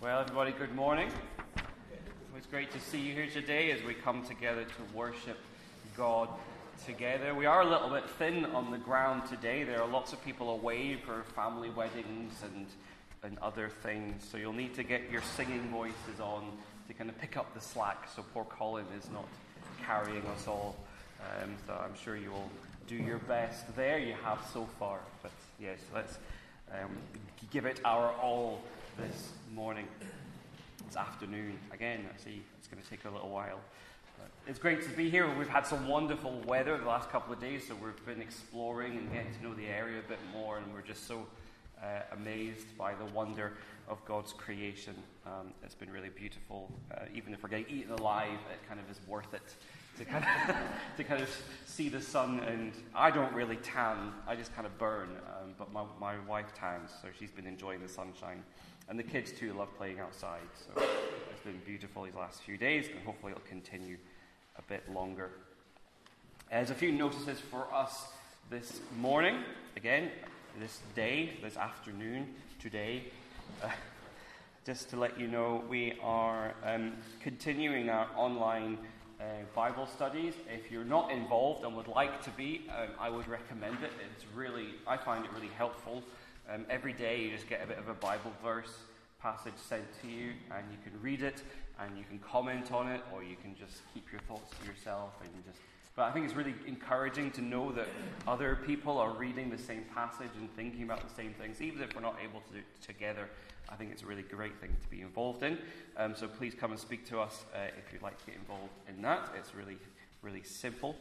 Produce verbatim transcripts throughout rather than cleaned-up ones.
Well, everybody, good morning. It's great to see you here today as we come together to worship God together. We are a little bit thin on the ground today. There are lots of people away for family weddings and, and other things, so you'll need to get your singing voices on to kind of pick up the slack so poor Colin is not carrying us all. Um, so I'm sure you will do your best there. You have so far, but yes, let's um, give it our all this morning. This afternoon. Again, I see it's going to take a little while. But it's great to be here. We've had some wonderful weather the last couple of days, so we've been exploring and getting to know the area a bit more, and we're just so uh, amazed by the wonder of God's creation. Um, it's been really beautiful. Uh, even if we're getting eaten alive, it kind of is worth it to kind of, to kind of see the sun. And I don't really tan, I just kind of burn, um, but my, my wife tans, so she's been enjoying the sunshine. And the kids too love playing outside, so it's been beautiful these last few days, and hopefully it'll continue a bit longer. Uh, there's a few notices for us this morning, again, this day, this afternoon, today. Uh, just to let you know, we are um, continuing our online uh, Bible studies. If you're not involved and would like to be, um, I would recommend it. It's really, I find it really helpful. Um, every day you just get a bit of a Bible verse passage sent to you, and you can read it, and you can comment on it, or you can just keep your thoughts to yourself. And you just. But I think it's really encouraging to know that other people are reading the same passage and thinking about the same things, even if we're not able to do it together. I think it's a really great thing to be involved in. Um, so please come and speak to us uh, if you'd like to get involved in that. It's really, really simple.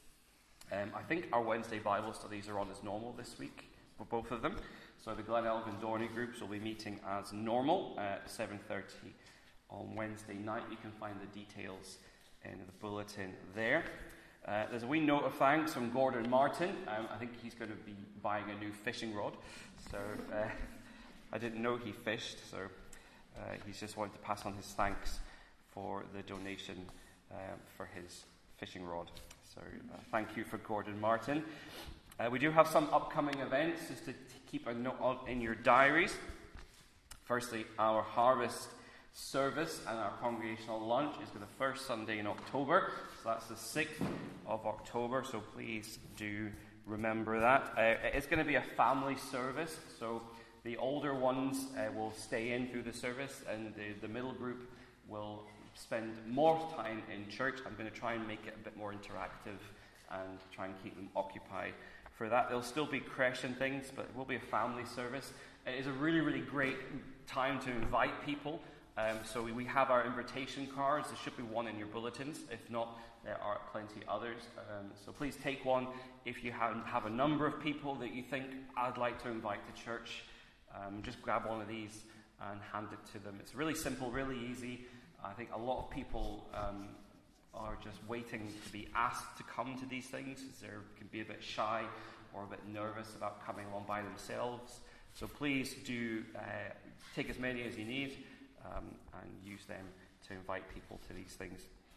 Um, I think our Wednesday Bible studies are on as normal this week for both of them. So the Glen Elgin Dorney groups will be meeting as normal at seven thirty on Wednesday night. You can find the details in the bulletin there. Uh, there's a wee note of thanks from Gordon Martin. Um, I think he's going to be buying a new fishing rod. So uh, I didn't know he fished, so uh, he's just wanted to pass on his thanks for the donation um, for his fishing rod. So uh, thank you for Gordon Martin. Uh, we do have some upcoming events just to t- keep a note in your diaries. Firstly, our harvest service and our congregational lunch is for the first Sunday in October. So that's the sixth of October, so please do remember that. Uh, it's going to be a family service, so the older ones uh, will stay in through the service, and the, the middle group will spend more time in church. I'm going to try and make it a bit more interactive and try and keep them occupied. For that, there'll still be creche and things, but it will be a family service. It is a really, really great time to invite people. Um, so we, we have our invitation cards. There should be one in your bulletins. If not, there are plenty others. Um, so please take one. If you have, have a number of people that you think I'd like to invite to church, um, just grab one of these and hand it to them. It's really simple, really easy. I think a lot of people Um, are just waiting to be asked to come to these things. They can be a bit shy or a bit nervous about coming along by themselves. So please do uh, take as many as you need um, and use them to invite people to these things.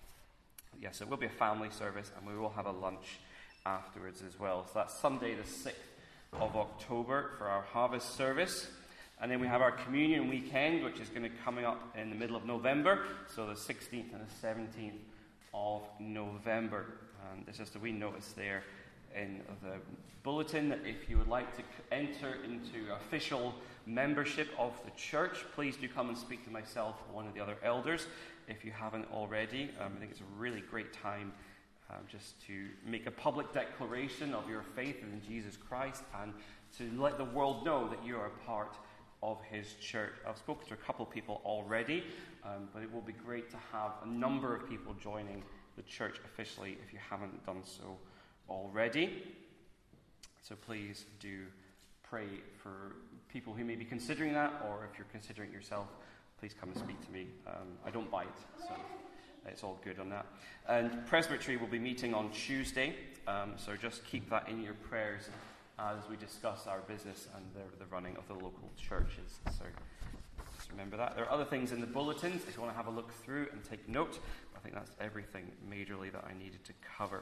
Yes, it will be a family service, and we will have a lunch afterwards as well. So that's Sunday the sixth of October for our harvest service. And then we have our communion weekend, which is going to be coming up in the middle of November, so the sixteenth and the seventeenth of November. And there's just a wee notice there in the bulletin that if you would like to enter into official membership of the church, please do come and speak to myself or one of the other elders if you haven't already. Um, I think it's a really great time um, just to make a public declaration of your faith in Jesus Christ and to let the world know that you are a part of his church. I've spoken to a couple of people already, um, but it will be great to have a number of people joining the church officially if you haven't done so already. So please do pray for people who may be considering that, or if you're considering it yourself, please come and speak to me. Um, I don't bite, so it's all good on that. And Presbytery will be meeting on Tuesday, um, so just keep that in your prayers as we discuss our business and the, the running of the local churches. So just remember that. There are other things in the bulletins if you want to have a look through and take note. I think that's everything majorly that I needed to cover.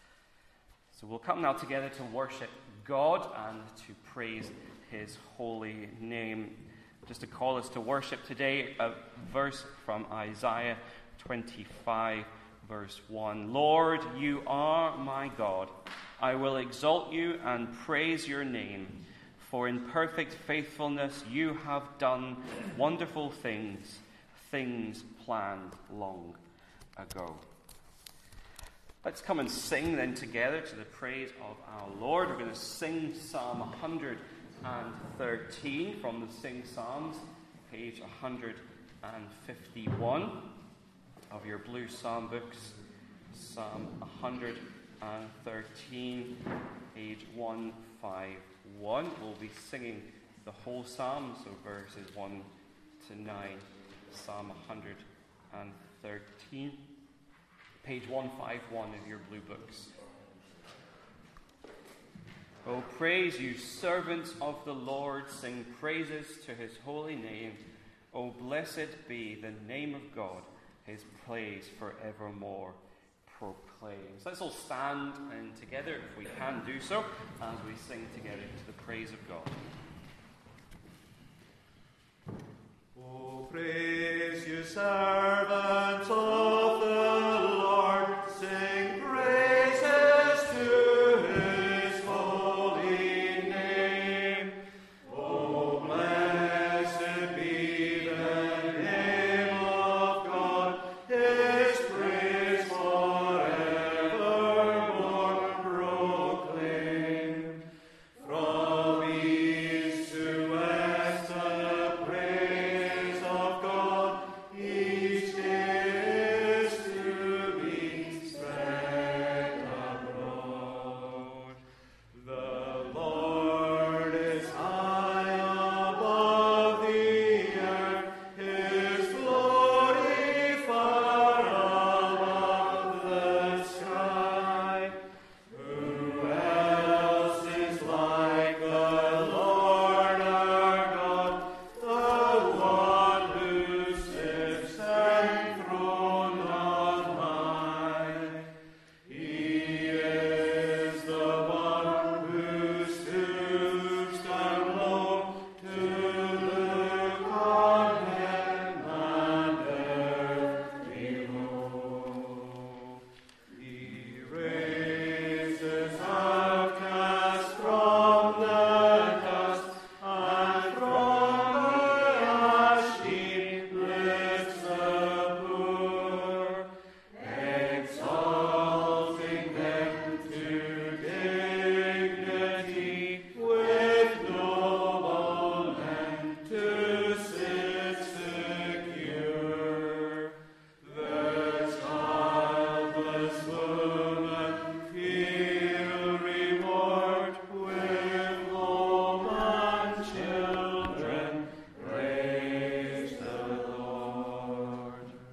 So we'll come now together to worship God and to praise his holy name just to call us to worship today, a verse from Isaiah twenty-five, verse one. Lord, you are my God. I will exalt you and praise your name. For in perfect faithfulness you have done wonderful things, things planned long ago. Let's come and sing then together to the praise of our Lord. We're going to sing Psalm one hundred thirteen from the Sing Psalms, page one hundred fifty-one of your blue psalm books. Psalm one hundred thirteen, page one fifty-one. We'll be singing the whole psalm, so verses one to nine. Psalm one hundred thirteen, page one fifty-one of your blue books. Oh, praise you, servants of the Lord, sing praises to his holy name. Oh, blessed be the name of God, his praise forevermore proclaims. Let's all stand and together, if we can do so, as we sing together to the praise of God. Oh, praise you, servants of the Lord, sing praises to his holy name. Oh, blessed be the name of God, his praise forevermore proclaim. From east to west the praise of God, each is to be spread abroad. The Lord is high above the earth, his glory far above the sky. Who else is like the Lord our God, the one who sits enthroned on high? He is the one who stoops down low to look on heaven and earth below. He raises outcasts from the dust, and from the ash heap lifts the poor, exalting them to dignity with noble men to sit secure. The childless woman he'll reward with home and children. Praise the Lord.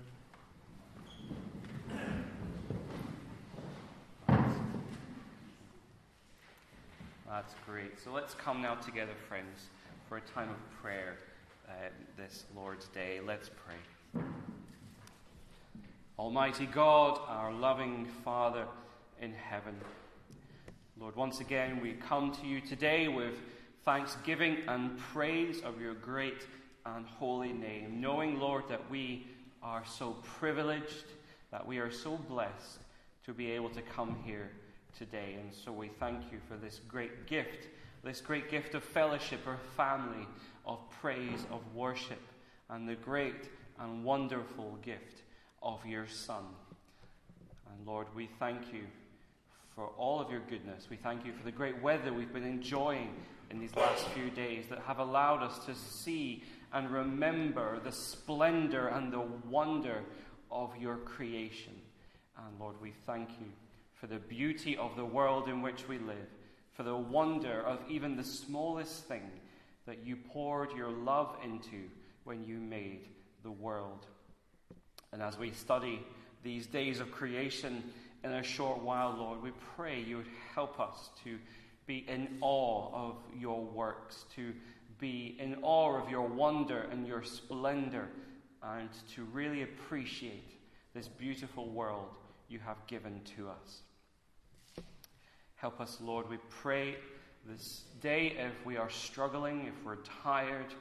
That's great. So let's come now together, friends, for a time of prayer uh, this Lord's Day. Let's pray. Almighty God, our loving Father in heaven, Lord, once again we come to you today with thanksgiving and praise of your great and holy name, knowing, Lord, that we are so privileged, that we are so blessed to be able to come here today. And so we thank you for this great gift, this great gift of fellowship, or family, of praise, of worship, and the great and wonderful gift of your Son. And Lord, we thank you for all of your goodness. We thank you for the great weather we've been enjoying in these last few days that have allowed us to see and remember the splendor and the wonder of your creation. And Lord, we thank you for the beauty of the world in which we live, for the wonder of even the smallest thing that you poured your love into when you made the world. And as we study these days of creation in a short while, Lord, we pray you would help us to be in awe of your works, to be in awe of your wonder and your splendor, and to really appreciate this beautiful world you have given to us. Help us, Lord, we pray this day, if we are struggling, if we're tired,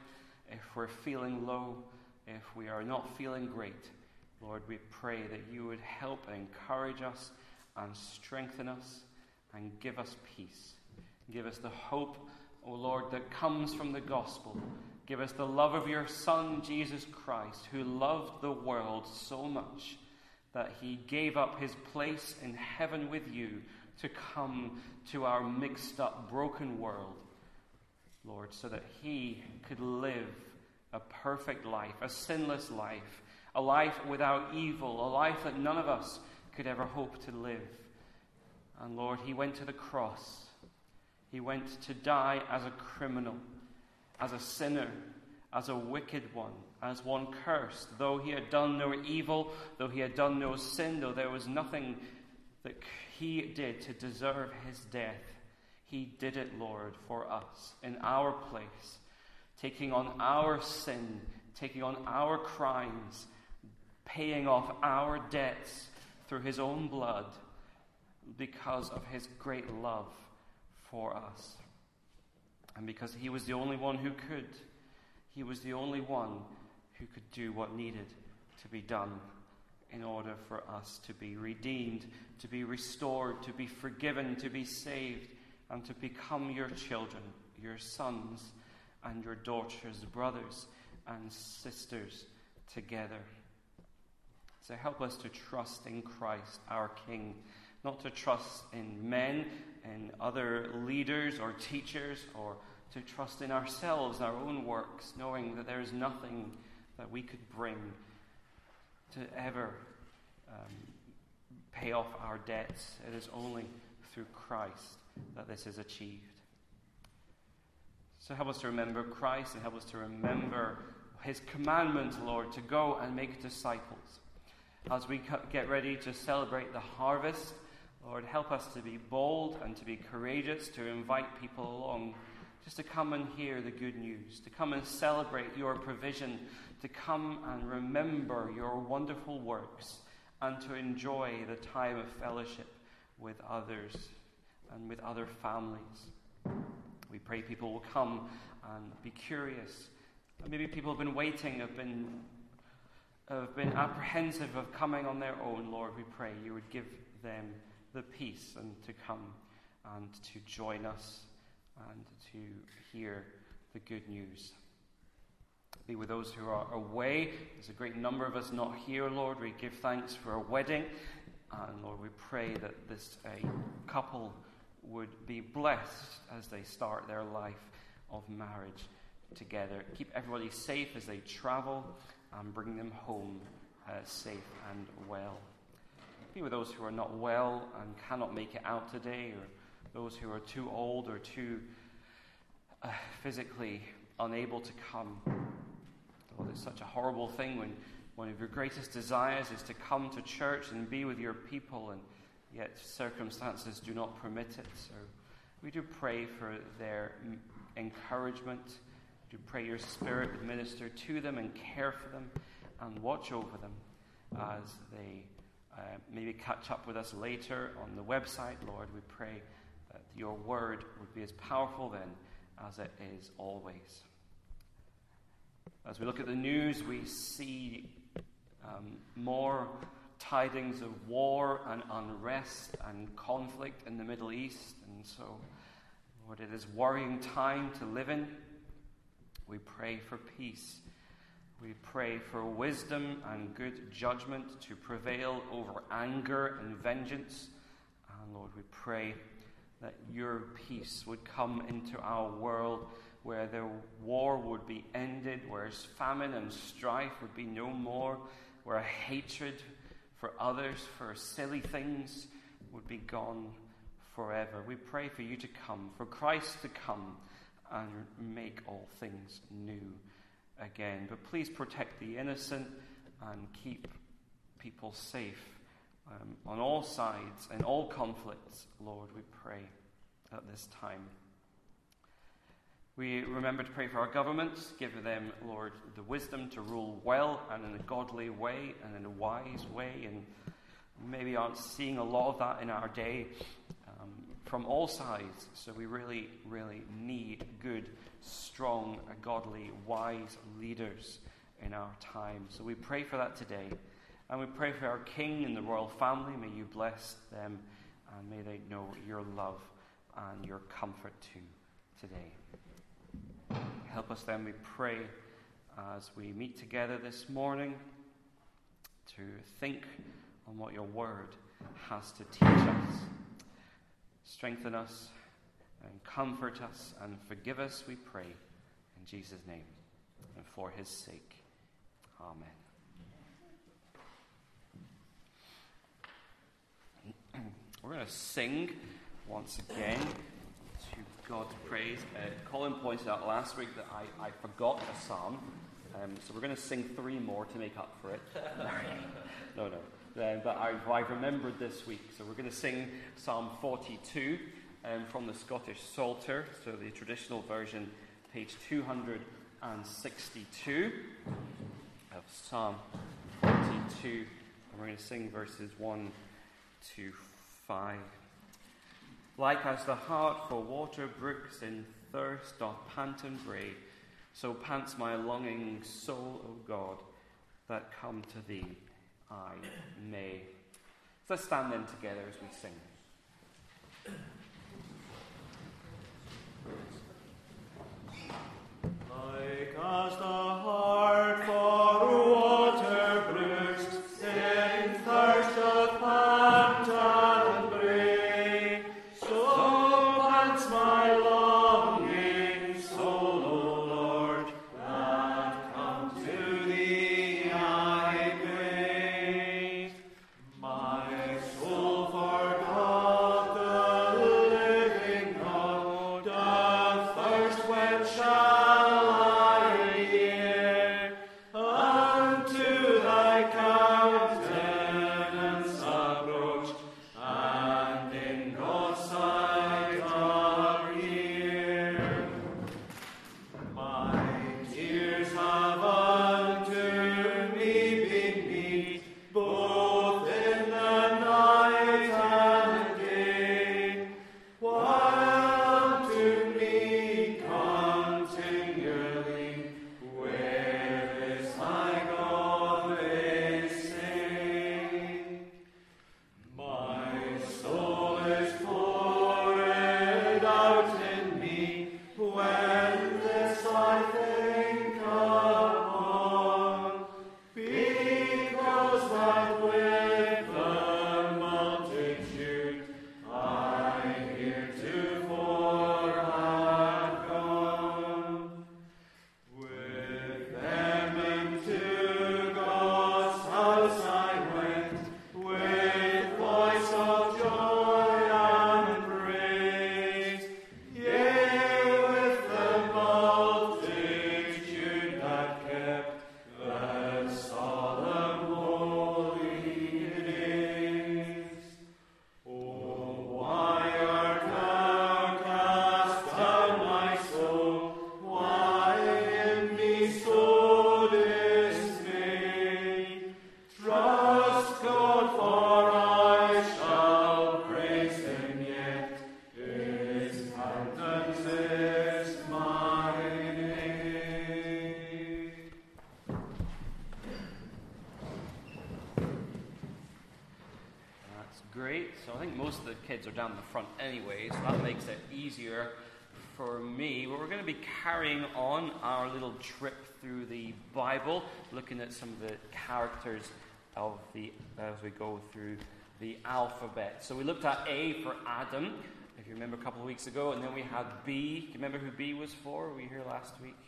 if we're feeling low, if we are not feeling great, Lord, we pray that you would help and encourage us and strengthen us and give us peace. Give us the hope, O Lord, that comes from the gospel. Give us the love of your Son, Jesus Christ, who loved the world so much that he gave up his place in heaven with you to come to our mixed up, broken world, Lord, so that he could live a perfect life, a sinless life, a life without evil, a life that none of us could ever hope to live. And Lord, he went to the cross. He went to die as a criminal, as a sinner, as a wicked one, as one cursed. Though he had done no evil, though he had done no sin, though there was nothing that he did to deserve his death, he did it, Lord, for us, in our place, taking on our sin, taking on our crimes, paying off our debts through his own blood because of his great love for us. And because he was the only one who could, he was the only one who could do what needed to be done in order for us to be redeemed, to be restored, to be forgiven, to be saved, and to become your children, your sons and your daughters, brothers and sisters together. So help us to trust in Christ, our King, not to trust in men and other leaders or teachers, or to trust in ourselves, our own works, knowing that there is nothing that we could bring to ever um, pay off our debts. It is only through Christ that this is achieved. So help us to remember Christ and help us to remember his commandment, Lord, to go and make disciples. As we get ready to celebrate the harvest, Lord, help us to be bold and to be courageous, to invite people along, just to come and hear the good news, to come and celebrate your provision, to come and remember your wonderful works, and to enjoy the time of fellowship with others and with other families. We pray people will come and be curious. Maybe people have been waiting, have been, have been apprehensive of coming on their own. Lord, we pray you would give them the peace and to come and to join us and to hear the good news. Be with those who are away. There's a great number of us not here, Lord. We give thanks for a wedding. And Lord, we pray that this uh, couple would be blessed as they start their life of marriage together. Keep everybody safe as they travel and bring them home uh, safe and well. Be with those who are not well and cannot make it out today, or those who are too old or too uh, physically unable to come. Oh, it's such a horrible thing when one of your greatest desires is to come to church and be with your people, and yet circumstances do not permit it. So we do pray for their encouragement. We do pray your Spirit would minister to them and care for them and watch over them as they uh, maybe catch up with us later on the website. Lord, we pray that your word would be as powerful then as it is always. As we look at the news, we see um, more tidings of war and unrest and conflict in the Middle East. And so, Lord, it is a worrying time to live in. We pray for peace. We pray for wisdom and good judgment to prevail over anger and vengeance. And Lord, we pray that your peace would come into our world, where the war would be ended, where famine and strife would be no more, where hatred for others, for silly things, would be gone forever. We pray for you to come, for Christ to come and make all things new again. But please protect the innocent and keep people safe um, on all sides and all conflicts, Lord, we pray at this time. We remember to pray for our governments. Give them, Lord, the wisdom to rule well and in a godly way and in a wise way. And maybe aren't seeing a lot of that in our day um, from all sides. So we really, really need good, strong, godly, wise leaders in our time. So we pray for that today. And we pray for our King and the royal family. May you bless them, and may they know your love and your comfort too today. Help us then, we pray, as we meet together this morning, to think on what your word has to teach us. Strengthen us and comfort us and forgive us, we pray, in Jesus' name and for his sake. Amen. We're going to sing once again to God's praise. Uh, Colin pointed out last week that I, I forgot a psalm, um, so we're going to sing three more to make up for it. no, no. Uh, but I, I remembered this week, so we're going to sing Psalm forty-two um, from the Scottish Psalter, so the traditional version, page two hundred sixty-two of Psalm forty-two, and we're going to sing verses one to five. Like as the hart for water brooks in thirst doth pant and bray, so pants my longing soul, O God, that come to thee I may. So let's stand then together as we sing. Like as the hart for water brooks in thirst doth pant and bray, so pants my longing soul, O Lord, that come to thee I may. My soul for God, the living God, doth thirst. When shall I hear unto thy countenance approach, and in God's sight appear? My tears have unto me been meet, both in the night and day, while unto me continually where is thy God they sing. My soul is poured out in me when this I think upon, because that with the multitude I heretofore had gone. With them into God's house I went, with voice of joy and praise, yea, with the multitude that kept the solemn holy days. Oh, why art thou cast down, my soul? Why in me so dismayed? Trust God, for I shall praise him yet. His countenance is my name. That's great. So I think most of the kids are down the front anyway, so that makes it easier for me. Well, we're going to be carrying on our little trip through the Bible, looking at some of the characters of the as we go through the alphabet. So we looked at A for Adam, if you remember a couple of weeks ago, and then we had B. Do you remember who B was for? Were you here last week?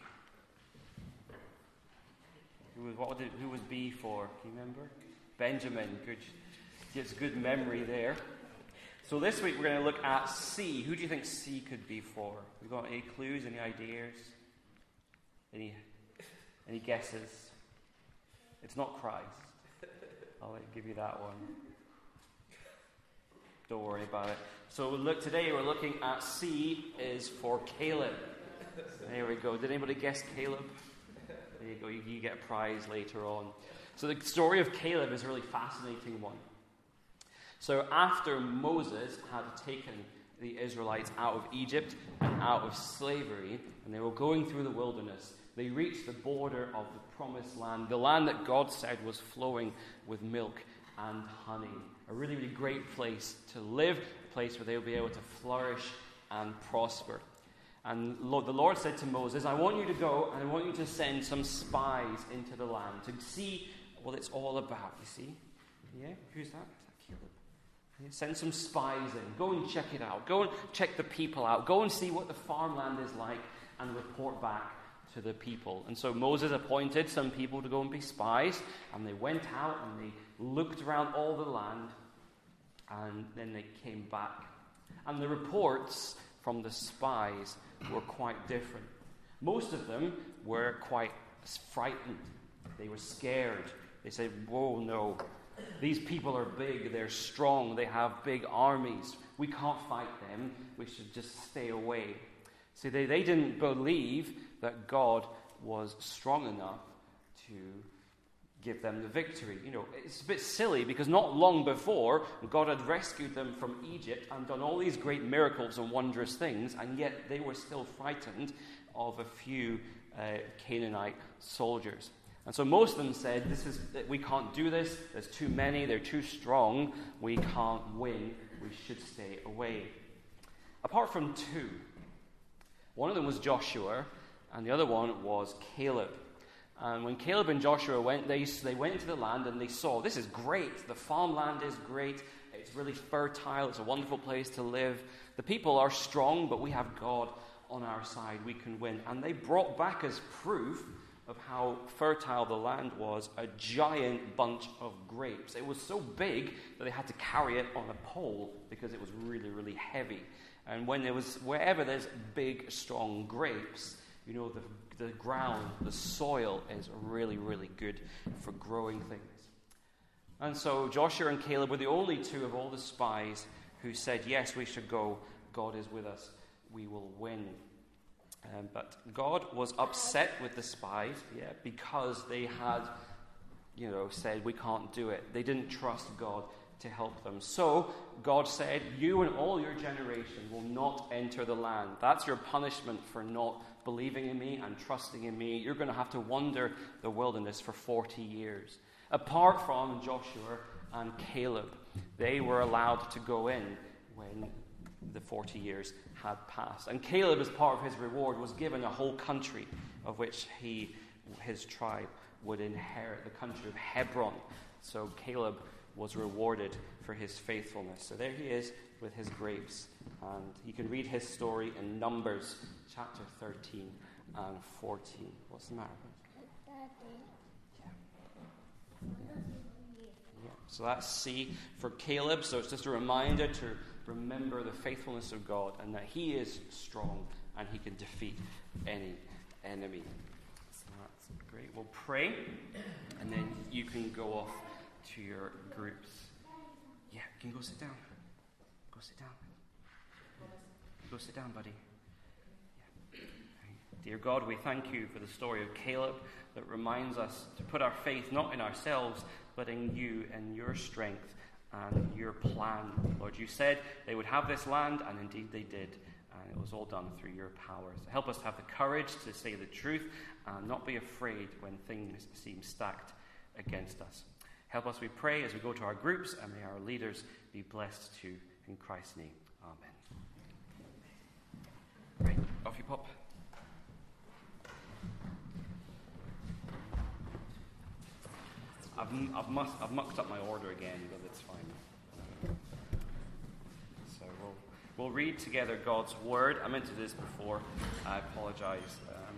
Who was what did who was B for? Can you remember? Benjamin. Good. Gets good memory there. So this week we're going to look at C. Who do you think C could be for? We got any clues? Any ideas? Any any guesses? It's not Christ. I'll give you that one. Don't worry about it. So look, today we're looking at C is for Caleb. There we go. Did anybody guess Caleb? There you go. You, you get a prize later on. So the story of Caleb is a really fascinating one. So after Moses had taken the Israelites out of Egypt and out of slavery, and they were going through the wilderness. They reached the border of the promised land, the land that God said was flowing with milk and honey. A really, really great place to live, a place where they will be able to flourish and prosper. And Lord, the Lord said to Moses, I want you to go and I want you to send some spies into the land to see what it's all about, you see? Yeah? Who's that? Is that Caleb? Yeah, send some spies in. Go and check it out. Go and check the people out. Go and see what the farmland is like and report back to the people. And so Moses appointed some people to go and be spies, and they went out and they looked around all the land, and then they came back. And the reports from the spies were quite different. Most of them were quite frightened. They were scared. They said, whoa, no, these people are big, they're strong, they have big armies. We can't fight them, we should just stay away. See, they, they didn't believe that God was strong enough to give them the victory. You know, it's a bit silly because not long before, God had rescued them from Egypt and done all these great miracles and wondrous things, and yet they were still frightened of a few uh, Canaanite soldiers. And so most of them said, "This is we can't do this. There's too many. They're too strong. We can't win. We should stay away." Apart from two. One of them was Joshua, and the other one was Caleb. And when Caleb and Joshua went, they, they went into the land and they saw, this is great. The farmland is great. It's really fertile. It's a wonderful place to live. The people are strong, but we have God on our side. We can win. And they brought back as proof of how fertile the land was a giant bunch of grapes. It was so big that they had to carry it on a pole because it was really, really heavy. And when there was, wherever there's big, strong grapes, you know, the, the ground, the soil is really, really good for growing things. And so Joshua and Caleb were the only two of all the spies who said, yes, we should go. God is with us. We will win. Um, but God was upset with the spies, yeah, because they had, you know, said, we can't do it. They didn't trust God to help them. So God said, you and all your generation will not enter the land. That's your punishment for not believing in me and trusting in me. You're going to have to wander the wilderness for forty years. Apart from Joshua and Caleb, they were allowed to go in when the forty years had passed. And Caleb, as part of his reward, was given a whole country of which he, his tribe, would inherit, the country of Hebron. So Caleb was rewarded for his faithfulness. So there he is with his grapes. And you can read his story in Numbers chapter thirteen and fourteen. What's the matter? Yeah. So that's C for Caleb. So it's just a reminder to remember the faithfulness of God and that he is strong and he can defeat any enemy. So that's great. We'll pray and then you can go off to your groups. Yeah, you can go sit down. Go sit down. Go sit down, buddy. Yeah. Dear God, we thank you for the story of Caleb that reminds us to put our faith not in ourselves, but in you and your strength and your plan. Lord, you said they would have this land, and indeed they did. And it was all done through your power. So help us to have the courage to say the truth and not be afraid when things seem stacked against us. Help us, we pray, as we go to our groups, and may our leaders be blessed too. In Christ's name, amen. Right, off you pop. I've, I've, must, I've mucked up my order again, but it's fine. So we'll, we'll read together God's word. I meant to do this before. I apologize. Um,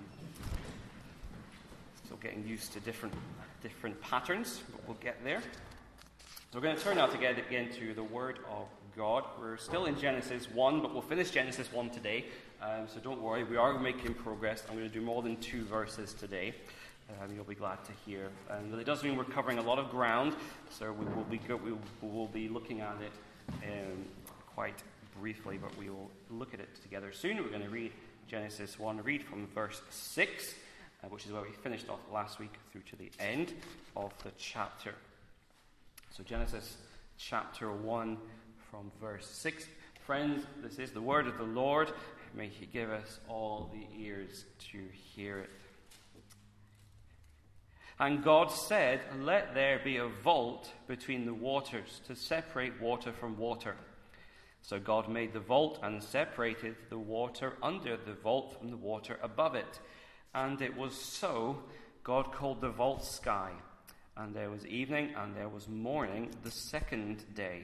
still getting used to different different patterns, but we'll get there. So we're going to turn now to get again to the Word of God. We're still in Genesis one, but we'll finish Genesis one today. Um, so don't worry, we are making progress. I'm going to do more than two verses today. Um, you'll be glad to hear. And it does mean we're covering a lot of ground, so we will be go- we will be looking at it um, quite briefly, but we will look at it together soon. We're going to read Genesis one, read from verse six. Uh, which is where we finished off last week through to the end of the chapter. So Genesis chapter one from verse six. Friends, this is the word of the Lord. May he give us all the ears to hear it. And God said, "Let there be a vault between the waters to separate water from water." So God made the vault and separated the water under the vault from the water above it. And it was so. God called the vault sky. And there was evening and there was morning the second day.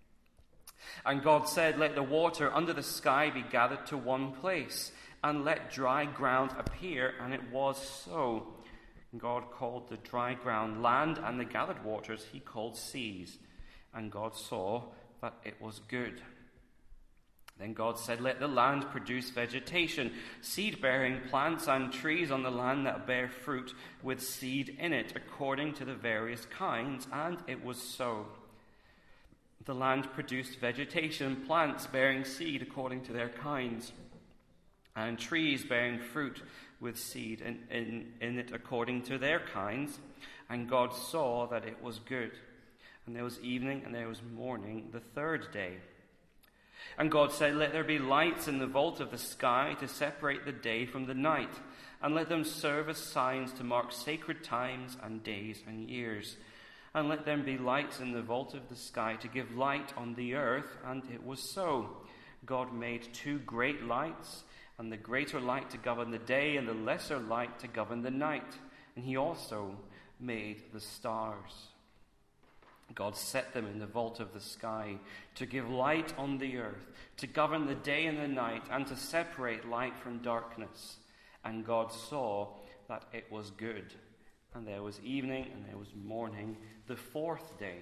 And God said, "Let the water under the sky be gathered to one place, and let dry ground appear." And it was so. God called the dry ground land, and the gathered waters he called seas. And God saw that it was good. Then God said, "Let the land produce vegetation, seed-bearing plants and trees on the land that bear fruit with seed in it, according to the various kinds." And it was so. The land produced vegetation, plants bearing seed according to their kinds, and trees bearing fruit with seed in, in, in it according to their kinds. And God saw that it was good. And there was evening and there was morning the third day. And God said, "Let there be lights in the vault of the sky to separate the day from the night, and let them serve as signs to mark sacred times and days and years. And let them be lights in the vault of the sky to give light on the earth." And it was so. God made two great lights, and the greater light to govern the day, and the lesser light to govern the night. And he also made the stars. God set them in the vault of the sky to give light on the earth, to govern the day and the night, and to separate light from darkness. And God saw that it was good. And there was evening and there was morning the fourth day.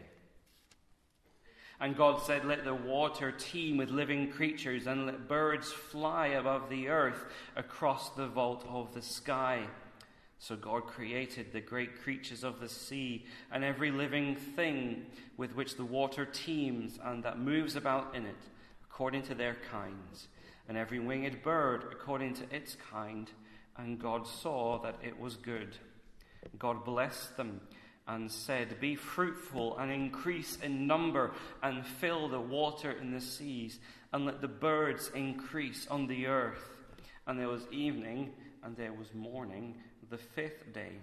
And God said, "Let the water teem with living creatures, and let birds fly above the earth across the vault of the sky." So God created the great creatures of the sea, and every living thing with which the water teems and that moves about in it, according to their kinds, and every winged bird according to its kind. And God saw that it was good. God blessed them and said, "Be fruitful and increase in number, and fill the water in the seas, and let the birds increase on the earth." And there was evening and there was morning the fifth day.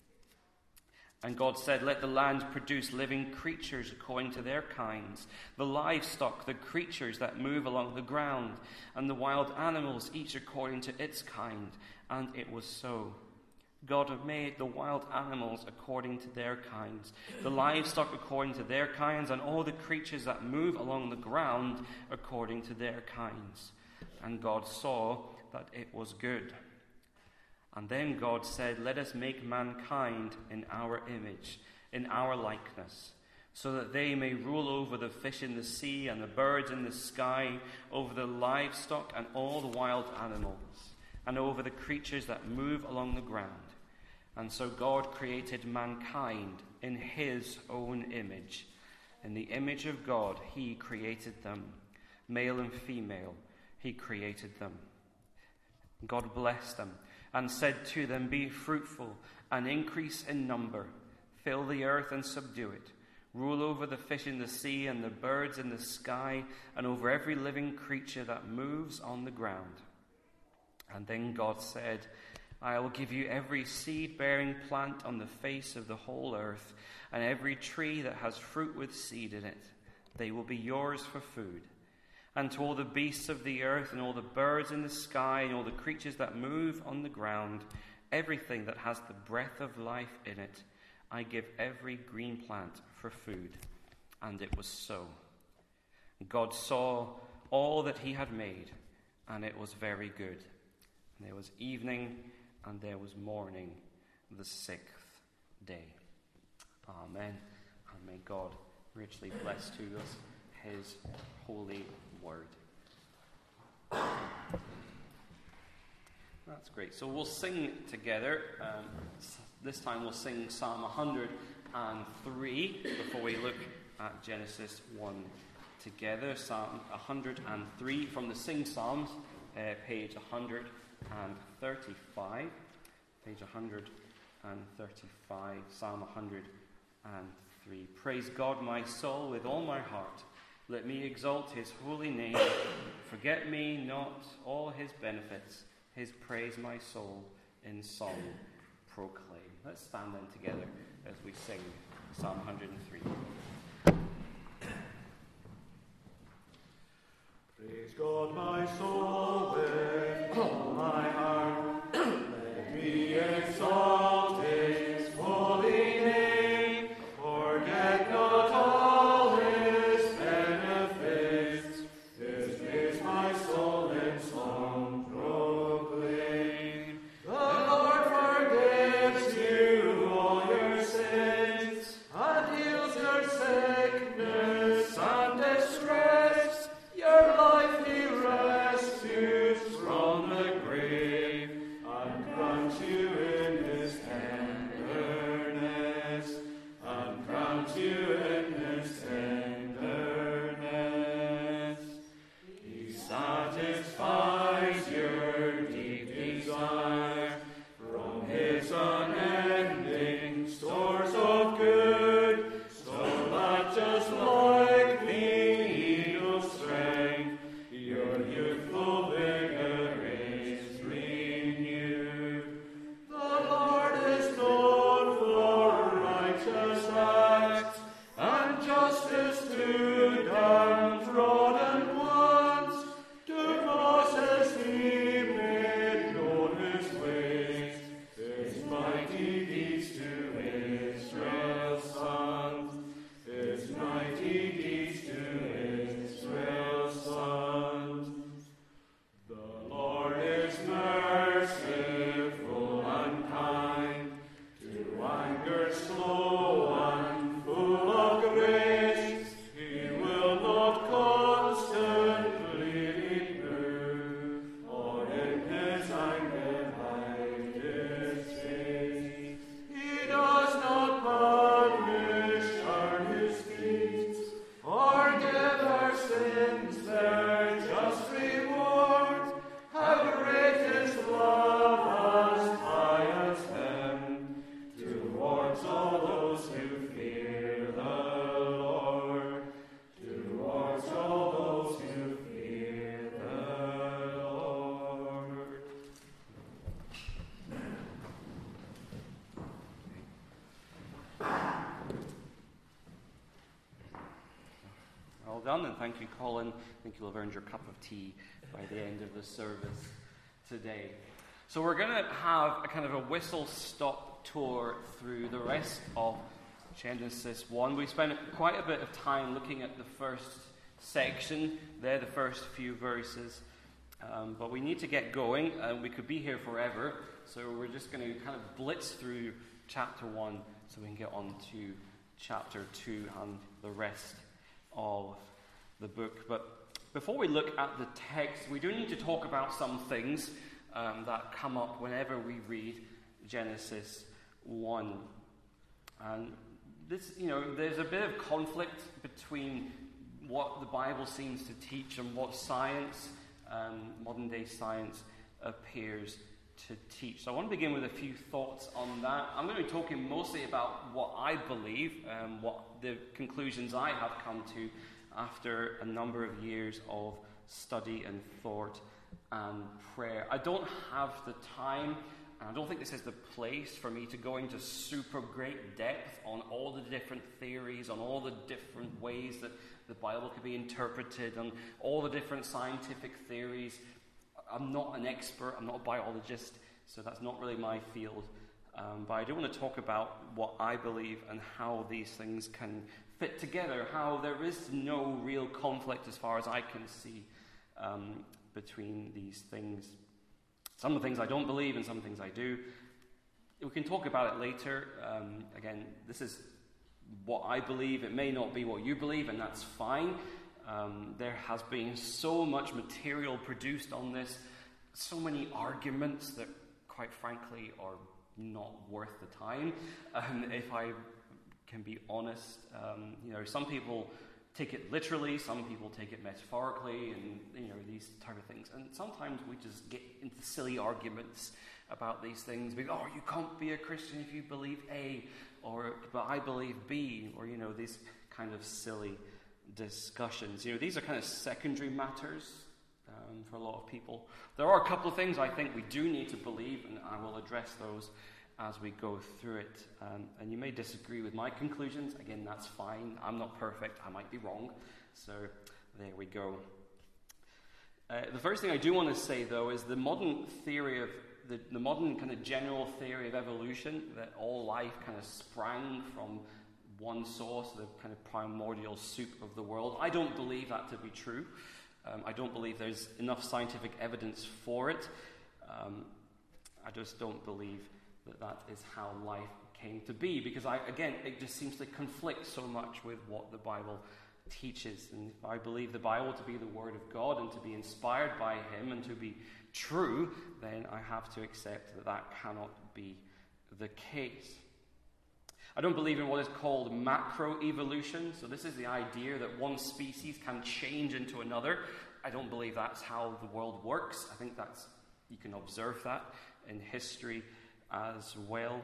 And God said, "Let the land produce living creatures according to their kinds, the livestock, the creatures that move along the ground, and the wild animals, each according to its kind." And it was so. God made the wild animals according to their kinds, the livestock according to their kinds, and all the creatures that move along the ground according to their kinds. And God saw that it was good. And then God said, "Let us make mankind in our image, in our likeness, so that they may rule over the fish in the sea and the birds in the sky, over the livestock and all the wild animals, and over the creatures that move along the ground." And so God created mankind in his own image. In the image of God, he created them. Male and female, he created them. God blessed them and said to them, "Be fruitful and increase in number. Fill the earth and subdue it. Rule over the fish in the sea and the birds in the sky, and over every living creature that moves on the ground." And then God said, "I will give you every seed-bearing plant on the face of the whole earth, and every tree that has fruit with seed in it. They will be yours for food. And to all the beasts of the earth, and all the birds in the sky, and all the creatures that move on the ground, everything that has the breath of life in it, I give every green plant for food." And it was so. God saw all that he had made, and it was very good. And there was evening and there was morning the sixth day. Amen. And may God richly bless to us his holy word. That's great. So we'll sing together. Um, this time we'll sing Psalm one hundred three before we look at Genesis one together. Psalm one hundred three from the Sing Psalms, uh, page one hundred thirty-five. Page one hundred thirty-five, Psalm one hundred three. Praise God, my soul, with all my heart. Let me exalt his holy name. Forget me not all his benefits. His praise my soul in song proclaim. Let's stand then together as we sing Psalm one hundred three. Praise God, my soul, with all my heart. Let me exalt his holy name. Forget not all his benefits. His praise my soul in song proclaim. The Lord forgives you all your sins and heals your sickness and distress. Your life he rescues from the grave and crowns you in his tenderness, and crowns you in his tenderness. He satisfies your deep desire from his unending stores of good, so that just like the eagle's strength, your youthful vigor is renewed. The Lord is known for righteous acts and justice to downtrodden ones. To Moses he made known his ways, his mighty deeds to Israel's sons, his mighty deeds to Israel's sons. The Lord is merciful and kind, to anger slow and full of grace. He will not constantly move, or in his anger hide his face. He does not punish our misdeeds, or give our sins their just reward. How great his love, as high as heaven, towards all those who fear the Lord, towards all those who fear the Lord. Well done, and thank you, Colin. I think you'll have earned your cup of tea by the end of the service today. So we're going to have a kind of a whistle-stop tour through the rest of Genesis one. We spent quite a bit of time looking at the first section there, the first few verses. Um, but we need to get going, and we could be here forever. So we're just going to kind of blitz through chapter one so we can get on to chapter two and the rest of the book. But before we look at the text, we do need to talk about some things um, that come up whenever we read Genesis one. And this, you know, there's a bit of conflict between what the Bible seems to teach and what science, um, modern day science, appears to teach. So I want to begin with a few thoughts on that. I'm going to be talking mostly about what I believe, um, what the conclusions I have come to after a number of years of study and thought and prayer. I don't have the time, and I don't think this is the place for me to go into super great depth on all the different theories, on all the different ways that the Bible could be interpreted, on all the different scientific theories. I'm not an expert, I'm not a biologist, so that's not really my field. Um, but I do want to talk about what I believe and how these things can fit together, how there is no real conflict as far as I can see um, between these things. Some of the things I don't believe and some things I do. We can talk about it later. Um, again, this is what I believe. It may not be what you believe, and that's fine. Um, there has been so much material produced on this, so many arguments that, quite frankly, are not worth the time. Um, if I can be honest, um, you know, some people take it literally, some people take it metaphorically, and you know, these type of things. And sometimes we just get into silly arguments about these things. We go, oh, you can't be a Christian if you believe A, or but I believe B, or you know, these kind of silly discussions. You know, these are kind of secondary matters um, for a lot of people. There are a couple of things I think we do need to believe, and I will address those as we go through it. Um, and you may disagree with my conclusions. Again, that's fine. I'm not perfect. I might be wrong. So there we go. Uh, the first thing I do want to say, though, is the modern theory of the, the modern kind of general theory of evolution, that all life kind of sprang from one source, the kind of primordial soup of the world. I don't believe that to be true. Um, I don't believe there's enough scientific evidence for it. Um, I just don't believe that that is how life came to be, because I, again, it just seems to conflict so much with what the Bible teaches. And if I believe the Bible to be the Word of God and to be inspired by Him and to be true, then I have to accept that that cannot be the case. I don't believe in what is called macroevolution. So this is the idea that one species can change into another. I don't believe that's how the world works. I think that's, you can observe that in history as well.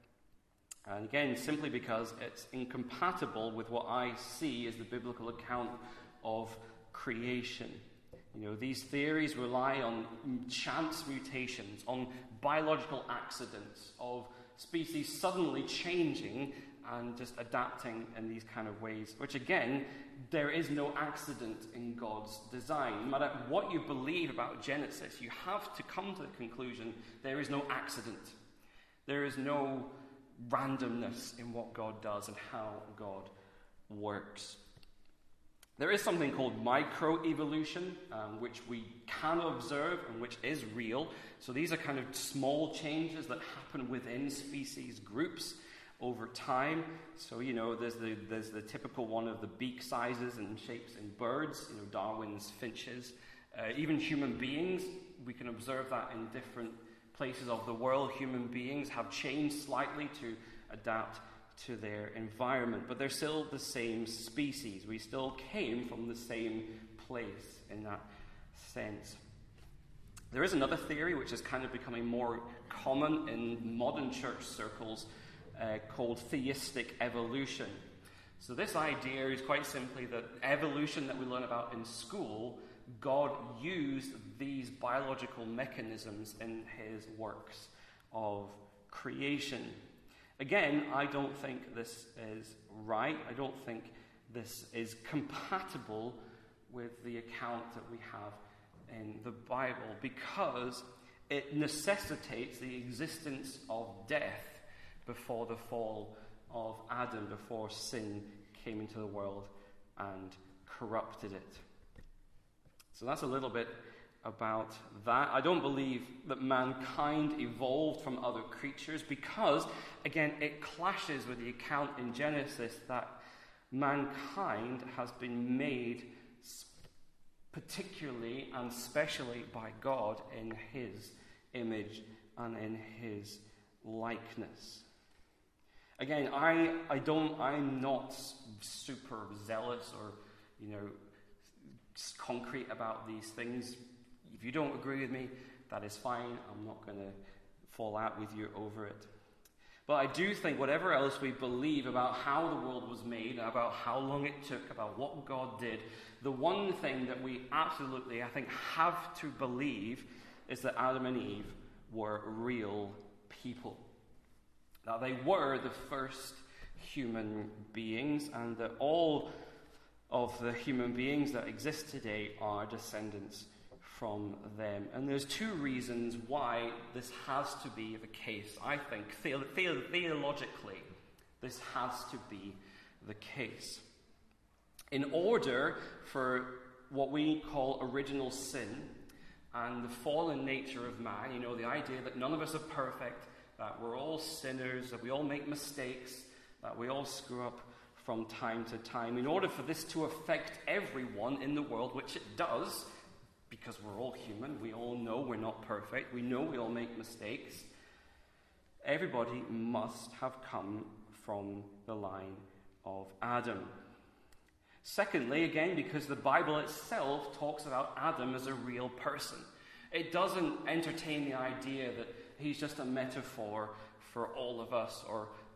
And again, simply because it's incompatible with what I see as the biblical account of creation. You know, these theories rely on chance mutations, on biological accidents, of species suddenly changing and just adapting in these kind of ways, which again, there is no accident in God's design. No matter what you believe about Genesis, you have to come to the conclusion there is no accident. There is no randomness in what God does and how God works. There is something called microevolution, um, which we can observe and which is real. So these are kind of small changes that happen within species groups over time. So, you know, there's the there's the typical one of the beak sizes and shapes in birds, you know, Darwin's finches. Uh, even human beings, we can observe that in different places of the world. Human beings have changed slightly to adapt to their environment, but they're still the same species. We still came from the same place in that sense. There is another theory which is kind of becoming more common in modern church circles uh, called theistic evolution. So this idea is quite simply that evolution that we learn about in school, God used these biological mechanisms in His works of creation. Again, I don't think this is right. I don't think this is compatible with the account that we have in the Bible, because it necessitates the existence of death before the fall of Adam, before sin came into the world and corrupted it. So that's a little bit about that. I don't believe that mankind evolved from other creatures, because, again, it clashes with the account in Genesis that mankind has been made particularly and specially by God in His image and in His likeness. Again, I, I don't, I'm not super zealous or, you know, concrete about these things. If you don't agree with me, that is fine. I'm not going to fall out with you over it. But I do think whatever else we believe about how the world was made, about how long it took, about what God did, the one thing that we absolutely, I think, have to believe is that Adam and Eve were real people. That they were the first human beings, and that all of the human beings that exist today are descendants from them. And there's two reasons why this has to be the case. I think the- the- theologically, this has to be the case. In order for what we call original sin and the fallen nature of man, you know, the idea that none of us are perfect, that we're all sinners, that we all make mistakes, that we all screw up from time to time. In order for this to affect everyone in the world, which it does, because we're all human, we all know we're not perfect, we know we all make mistakes, everybody must have come from the line of Adam. Secondly, again, because the Bible itself talks about Adam as a real person. It doesn't entertain the idea that he's just a metaphor for all of us, or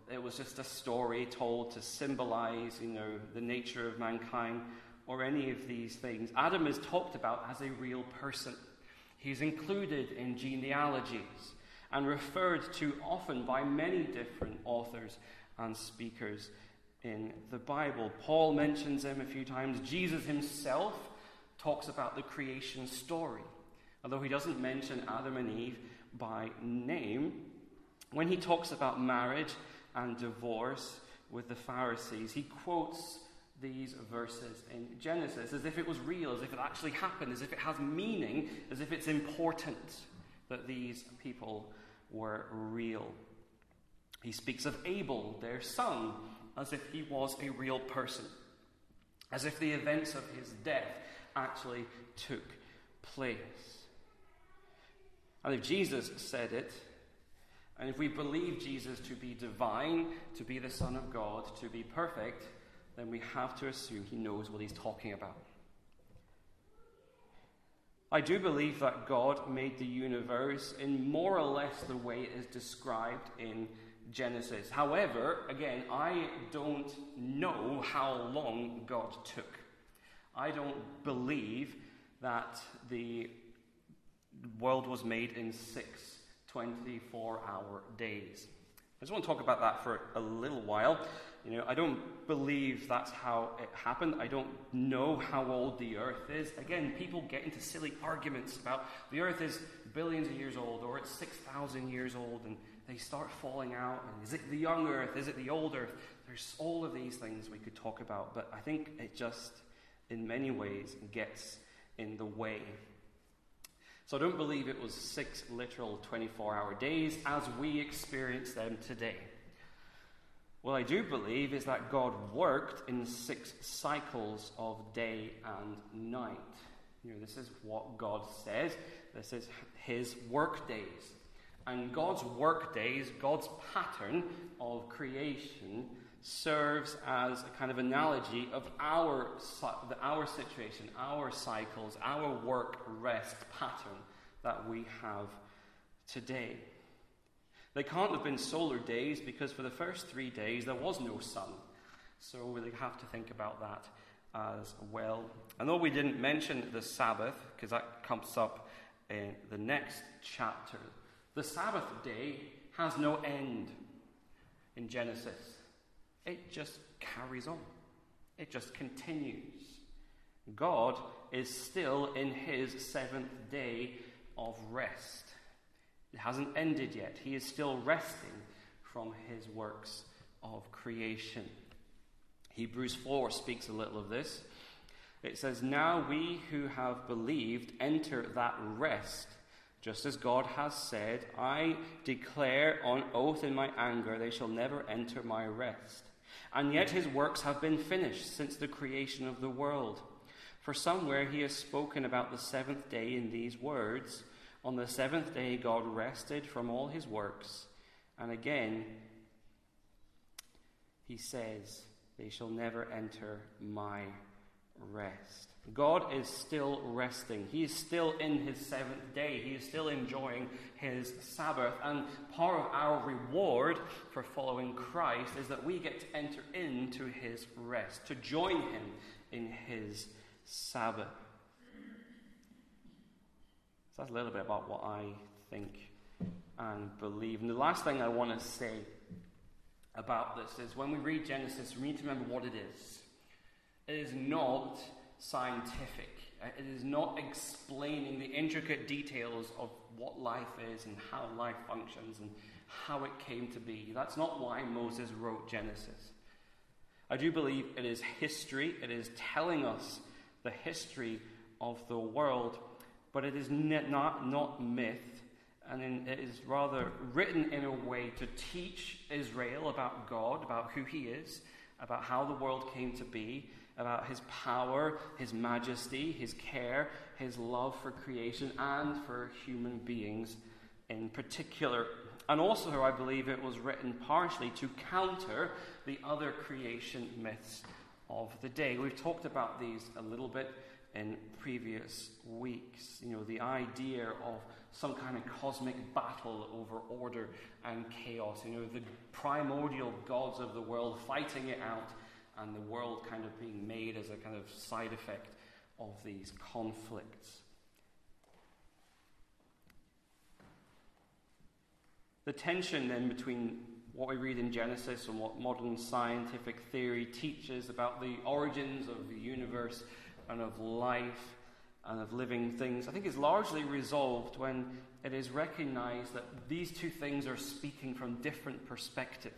it was just a story told to symbolize, you know, the nature of mankind or any of these things. Adam is talked about as a real person. He's included in genealogies and referred to often by many different authors and speakers in the Bible. Paul mentions him a few times. Jesus himself talks about the creation story. Although he doesn't mention Adam and Eve by name, when he talks about marriage and divorce with the Pharisees, he quotes these verses in Genesis as if it was real, as if it actually happened, as if it has meaning, as if it's important that these people were real. He speaks of Abel, their son, as if he was a real person, as if the events of his death actually took place. And if Jesus said it, and if we believe Jesus to be divine, to be the Son of God, to be perfect, then we have to assume he knows what he's talking about. I do believe that God made the universe in more or less the way it is described in Genesis. However, again, I don't know how long God took. I don't believe that the world was made in six twenty-four hour days. I just want to talk about that for a little while. You know, I don't believe that's how it happened. I don't know how old the earth is. Again, people get into silly arguments about the earth is billions of years old or it's six thousand years old, and they start falling out. And is it the young earth? Is it the old earth? There's all of these things we could talk about, but I think it just, in many ways, gets in the way. So I don't believe it was six literal twenty-four hour days as we experience them today. What I do believe is that God worked in six cycles of day and night. You know, this is what God says. This is his work days. And God's work days, God's pattern of creation, serves as a kind of analogy of our, our situation, our cycles, our work-rest pattern that we have today. They can't have been solar days because for the first three days there was no sun. So we have to think about that as well. And though we didn't mention the Sabbath, because that comes up in the next chapter, the Sabbath day has no end in Genesis. It just carries on. It just continues. God is still in his seventh day of rest. It hasn't ended yet. He is still resting from his works of creation. Hebrews four speaks a little of this. It says, "Now we who have believed enter that rest, just as God has said, I declare on oath in my anger, they shall never enter my rest. And yet his works have been finished since the creation of the world. For somewhere he has spoken about the seventh day in these words, on the seventh day God rested from all his works. And again, he says, they shall never enter my rest." God is still resting. He is still in his seventh day. He is still enjoying his Sabbath. And part of our reward for following Christ is that we get to enter into his rest, to join him in his Sabbath. So that's a little bit about what I think and believe. And the last thing I want to say about this is when we read Genesis, we need to remember what it is. It is not scientific. It is not explaining the intricate details of what life is and how life functions and how it came to be. That's not why Moses wrote Genesis. I do believe it is history. It is telling us the history of the world, but it is not, not myth, and in, it is rather written in a way to teach Israel about God, about who he is, about how the world came to be, about his power, his majesty, his care, his love for creation and for human beings in particular. And also, I believe it was written partially to counter the other creation myths of the day. We've talked about these a little bit in previous weeks. You know, the idea of some kind of cosmic battle over order and chaos. You know, the primordial gods of the world fighting it out, and the world kind of being made as a kind of side effect of these conflicts. The tension then between what we read in Genesis and what modern scientific theory teaches about the origins of the universe and of life and of living things, I think is largely resolved when it is recognized that these two things are speaking from different perspectives.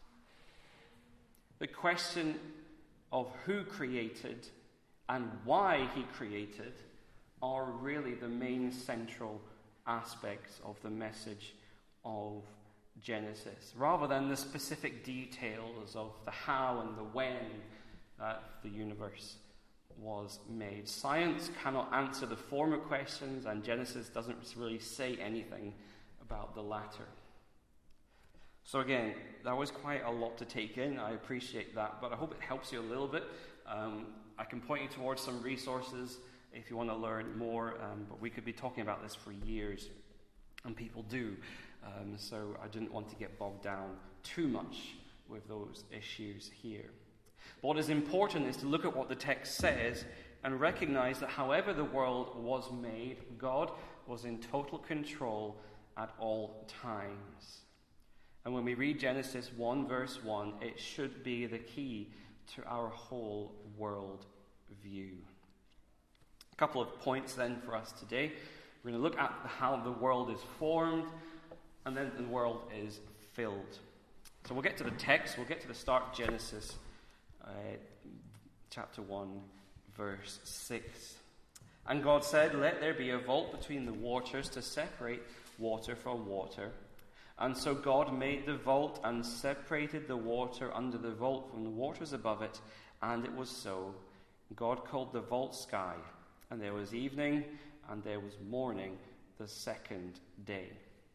The question of who created and why he created are really the main central aspects of the message of Genesis, rather than the specific details of the how and the when that the universe was made. Science cannot answer the former questions, and Genesis doesn't really say anything about the latter. So again, that was quite a lot to take in. I appreciate that, but I hope it helps you a little bit. Um, I can point you towards some resources if you want to learn more, um, but we could be talking about this for years, and people do. Um, so I didn't want to get bogged down too much with those issues here. But what is important is to look at what the text says and recognize that however the world was made, God was in total control at all times. And when we read Genesis one verse one, it should be the key to our whole world view. A couple of points then for us today. We're going to look at how the world is formed, and then the world is filled. So we'll get to the text, we'll get to the start of Genesis uh, chapter one, verse six. And God said, "Let there be a vault between the waters to separate water from water." And so God made the vault and separated the water under the vault from the waters above it, and it was so. God called the vault sky, and there was evening, and there was morning the second day.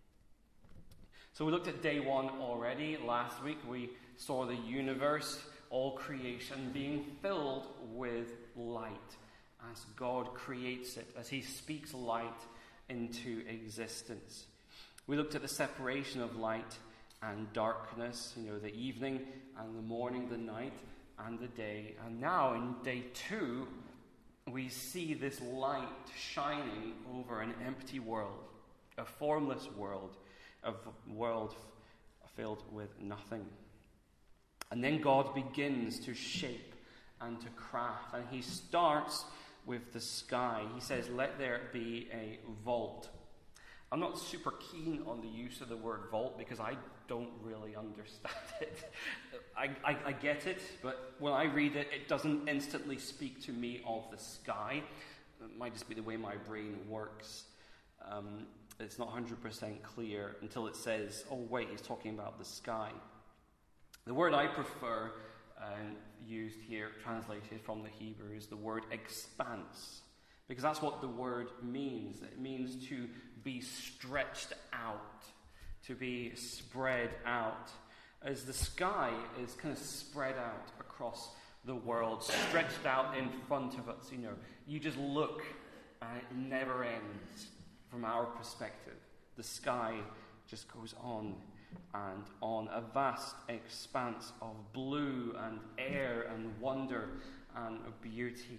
So we looked at day one already. Last week we saw the universe, all creation, being filled with light as God creates it, as he speaks light into existence. We looked at the separation of light and darkness, you know, the evening and the morning, the night and the day. And now in day two, we see this light shining over an empty world, a formless world, a world filled with nothing. And then God begins to shape and to craft, and he starts with the sky. He says, "Let there be a vault." I'm not super keen on the use of the word vault because I don't really understand it. I, I, I get it, but when I read it, it doesn't instantly speak to me of the sky. It might just be the way my brain works. Um, it's not one hundred percent clear until it says, oh wait, he's talking about the sky. The word I prefer, uh, used here, translated from the Hebrew, is the word expanse. Because that's what the word means. It means to be stretched out, to be spread out. As the sky is kind of spread out across the world, stretched out in front of us. You know, you just look and it never ends from our perspective. The sky just goes on and on. A vast expanse of blue and air and wonder and beauty.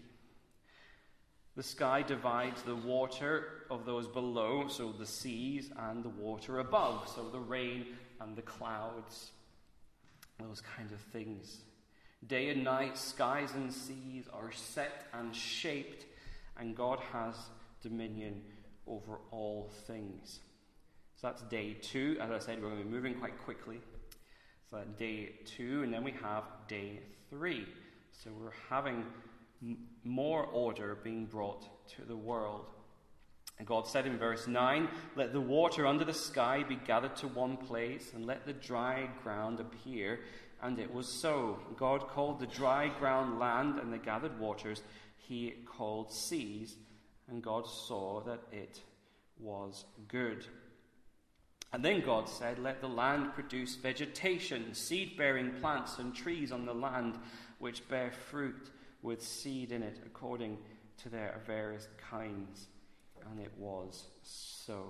The sky divides the water of those below, so the seas, and the water above, so the rain and the clouds, those kinds of things. Day and night, skies and seas are set and shaped, and God has dominion over all things. So that's day two. As I said, we're going to be moving quite quickly. So that's day two, and then we have day three. So we're having more order being brought to the world. And God said in verse nine, "Let the water under the sky be gathered to one place, and let the dry ground appear." And it was so. God called the dry ground land, and the gathered waters he called seas. And God saw that it was good. And then God said, "Let the land produce vegetation, seed-bearing plants and trees on the land which bear fruit with seed in it according to their various kinds. And it was so.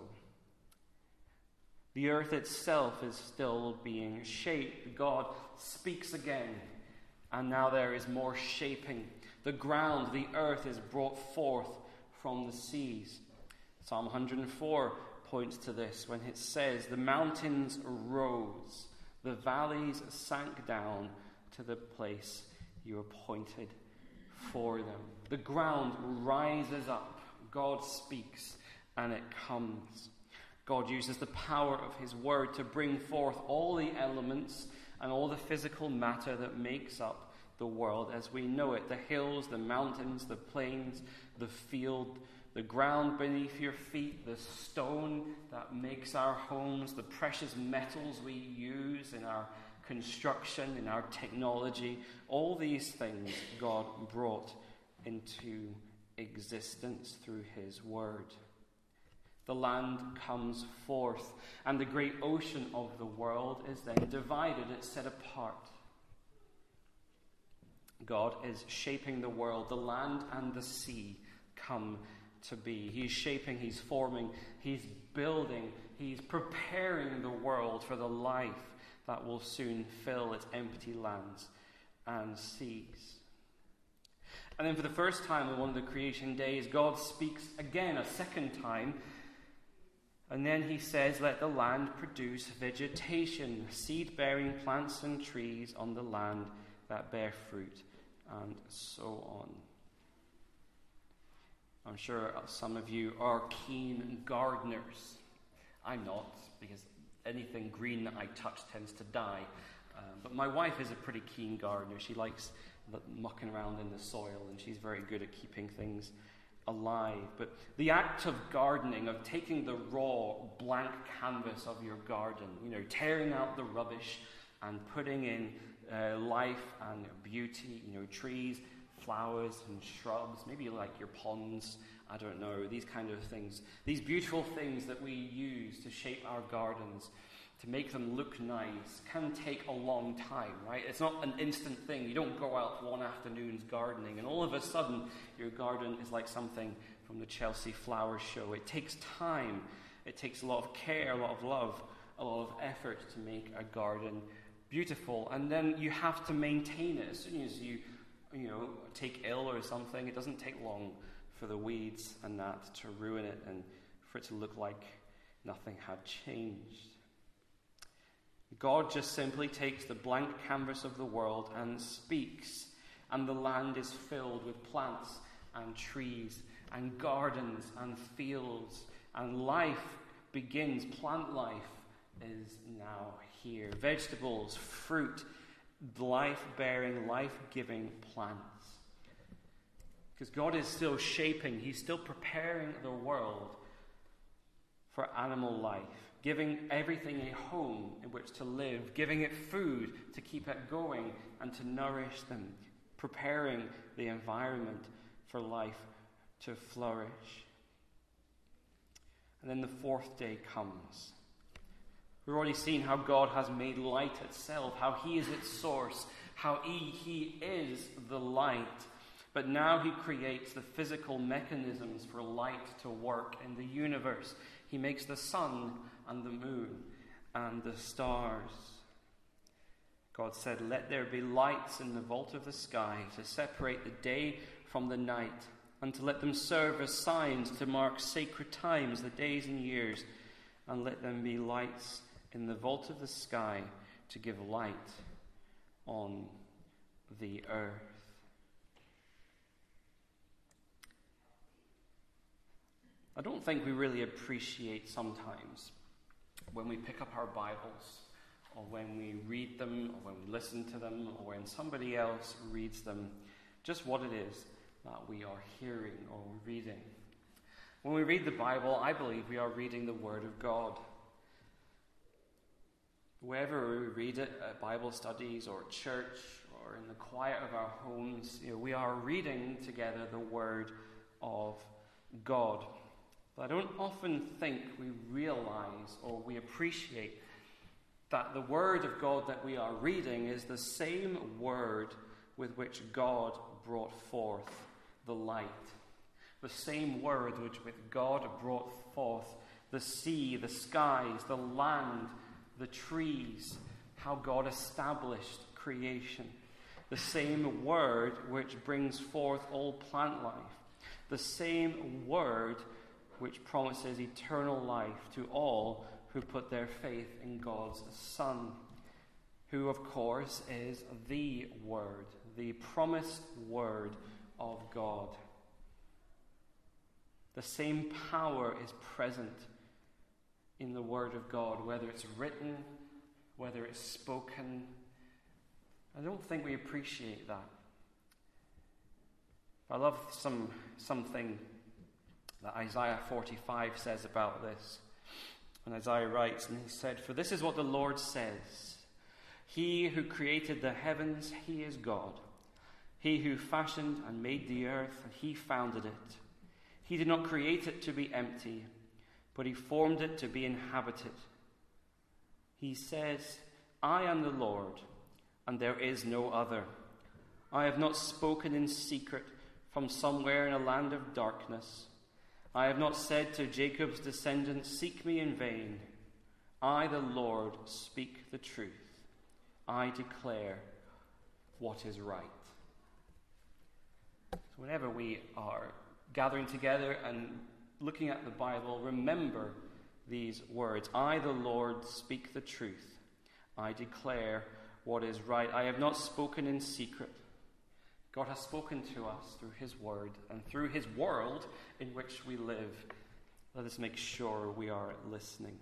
The earth itself is still being shaped. God speaks again, and now there is more shaping. The ground, the earth, is brought forth from the seas. Psalm one hundred four points to this when it says, "The mountains rose, the valleys sank down to the place you appointed for them." The ground rises up. God speaks, and it comes. God uses the power of his word to bring forth all the elements and all the physical matter that makes up the world as we know it. The hills, the mountains, the plains, the field, the ground beneath your feet, the stone that makes our homes, the precious metals we use in our construction, in our technology. All these things God brought into existence through his word. The land comes forth, and the great ocean of the world is then divided, it's set apart. God is shaping the world. The land and the sea come to be. He's shaping, he's forming, he's building, he's preparing the world for the life that will soon fill its empty lands and seas. And then for the first time on one of the creation days, God speaks again, a second time. And then he says, "Let the land produce vegetation, seed-bearing plants and trees on the land that bear fruit," and so on. I'm sure some of you are keen gardeners. I'm not, because anything green that I touch tends to die. Um, but my wife is a pretty keen gardener. She likes mucking around in the soil, and she's very good at keeping things alive. But the act of gardening, of taking the raw, blank canvas of your garden, you know, tearing out the rubbish and putting in uh, life and beauty, you know, trees, flowers and shrubs, maybe like your ponds, I don't know, these kind of things. These beautiful things that we use to shape our gardens, to make them look nice, can take a long time, right? It's not an instant thing. You don't go out one afternoon's gardening and all of a sudden your garden is like something from the Chelsea Flower Show. It takes time. It takes a lot of care, a lot of love, a lot of effort to make a garden beautiful. And then you have to maintain it. As soon as you, you know, take ill or something, it doesn't take long for the weeds and that to ruin it and for it to look like nothing had changed. God just simply takes the blank canvas of the world and speaks, and the land is filled with plants and trees and gardens and fields, and life begins. Plant life is now here. Vegetables, fruit, life-bearing, life-giving plants. Because God is still shaping, he's still preparing the world for animal life, giving everything a home in which to live, giving it food to keep it going and to nourish them, preparing the environment for life to flourish. And then the fourth day comes. We've already seen how God has made light itself, how he is its source, how he, he is the light. But now he creates the physical mechanisms for light to work in the universe. He makes the sun and the moon and the stars. God said, "Let there be lights in the vault of the sky to separate the day from the night, and to let them serve as signs to mark sacred times, the days and years, and let them be lights in the vault of the sky to give light on the earth." I don't think we really appreciate sometimes when we pick up our Bibles, or when we read them, or when we listen to them, or when somebody else reads them, just what it is that we are hearing or reading. When we read the Bible, I believe we are reading the Word of God. Wherever we read it, at Bible studies or at church or in the quiet of our homes, you know, we are reading together the Word of God. But I don't often think we realize or we appreciate that the Word of God that we are reading is the same Word with which God brought forth the light The same word which with God brought forth the sea, the skies, the land, the trees, how God established creation. The same word which brings forth all plant life. The same word which promises eternal life to all who put their faith in God's Son, who, of course, is the Word, the promised Word of God. The same power is present in the Word of God, whether it's written, whether it's spoken. I don't think we appreciate that. I love some something that Isaiah forty-five says about this. And Isaiah writes, and he said, "For this is what the Lord says, He who created the heavens, He is God. He who fashioned and made the earth, He founded it. He did not create it to be empty, but He formed it to be inhabited. He says, I am the Lord, and there is no other. I have not spoken in secret from somewhere in a land of darkness. I have not said to Jacob's descendants, seek me in vain. I, the Lord, speak the truth. I declare what is right." So whenever we are gathering together and looking at the Bible, remember these words. I, the Lord, speak the truth. I declare what is right. I have not spoken in secret. God has spoken to us through His word and through His world in which we live. Let us make sure we are listening.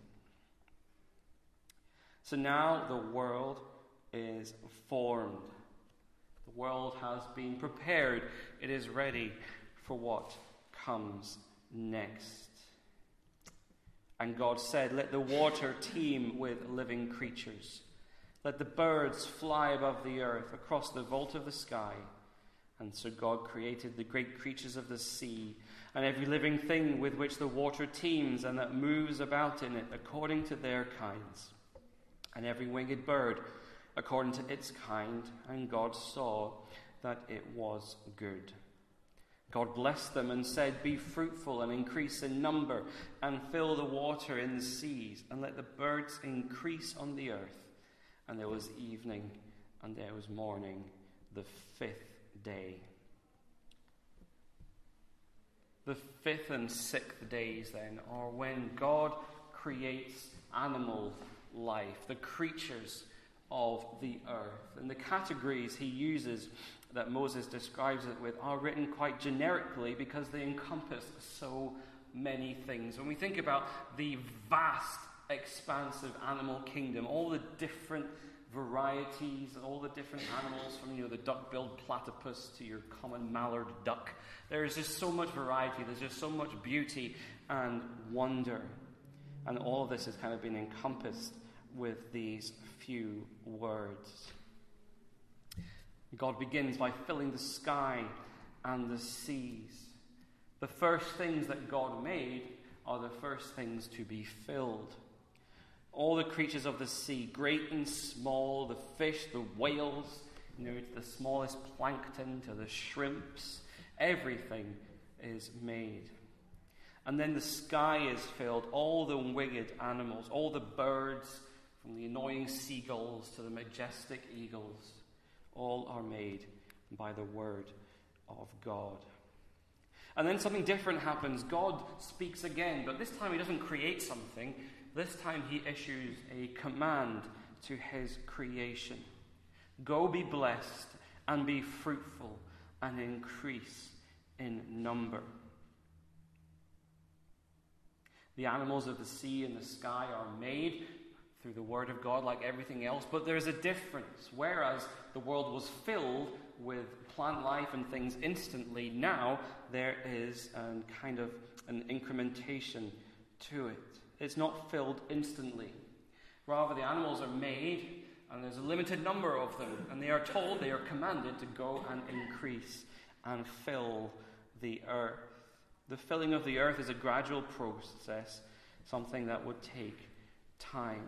So now the world is formed. The world has been prepared. It is ready for what comes next. And God said, let the water teem with living creatures. Let the birds fly above the earth across the vault of the sky. And so God created the great creatures of the sea and every living thing with which the water teems and that moves about in it according to their kinds, and every winged bird according to its kind. And God saw that it was good. God blessed them and said, be fruitful and increase in number and fill the water in the seas and let the birds increase on the earth. And there was evening and there was morning, the fifth day. The fifth and sixth days then are when God creates animal life, the creatures of the earth. And the categories he uses that Moses describes it with are written quite generically because they encompass so many things. When we think about the vast, expansive animal kingdom, all the different varieties, all the different animals, from you know the duck-billed platypus to your common mallard duck, there is just so much variety, there's just so much beauty and wonder. And all of this has kind of been encompassed with these few words. God begins by filling the sky and the seas. The first things that God made are the first things to be filled. All the creatures of the sea, great and small, the fish, the whales, you know, the smallest plankton to the shrimps, everything is made. And then the sky is filled, all the winged animals, all the birds, from the annoying seagulls to the majestic eagles, all are made by the word of God. And then something different happens. God speaks again, but this time he doesn't create something. This time he issues a command to his creation. Go be blessed and be fruitful and increase in number. The animals of the sea and the sky are made through the word of God like everything else, but there's a difference. Whereas the world was filled with plant life and things instantly, now there is a kind of an incrementation to it. It's not filled instantly. Rather, the animals are made, and there's a limited number of them, and they are told, they are commanded to go and increase and fill the earth. The filling of the earth is a gradual process, something that would take time.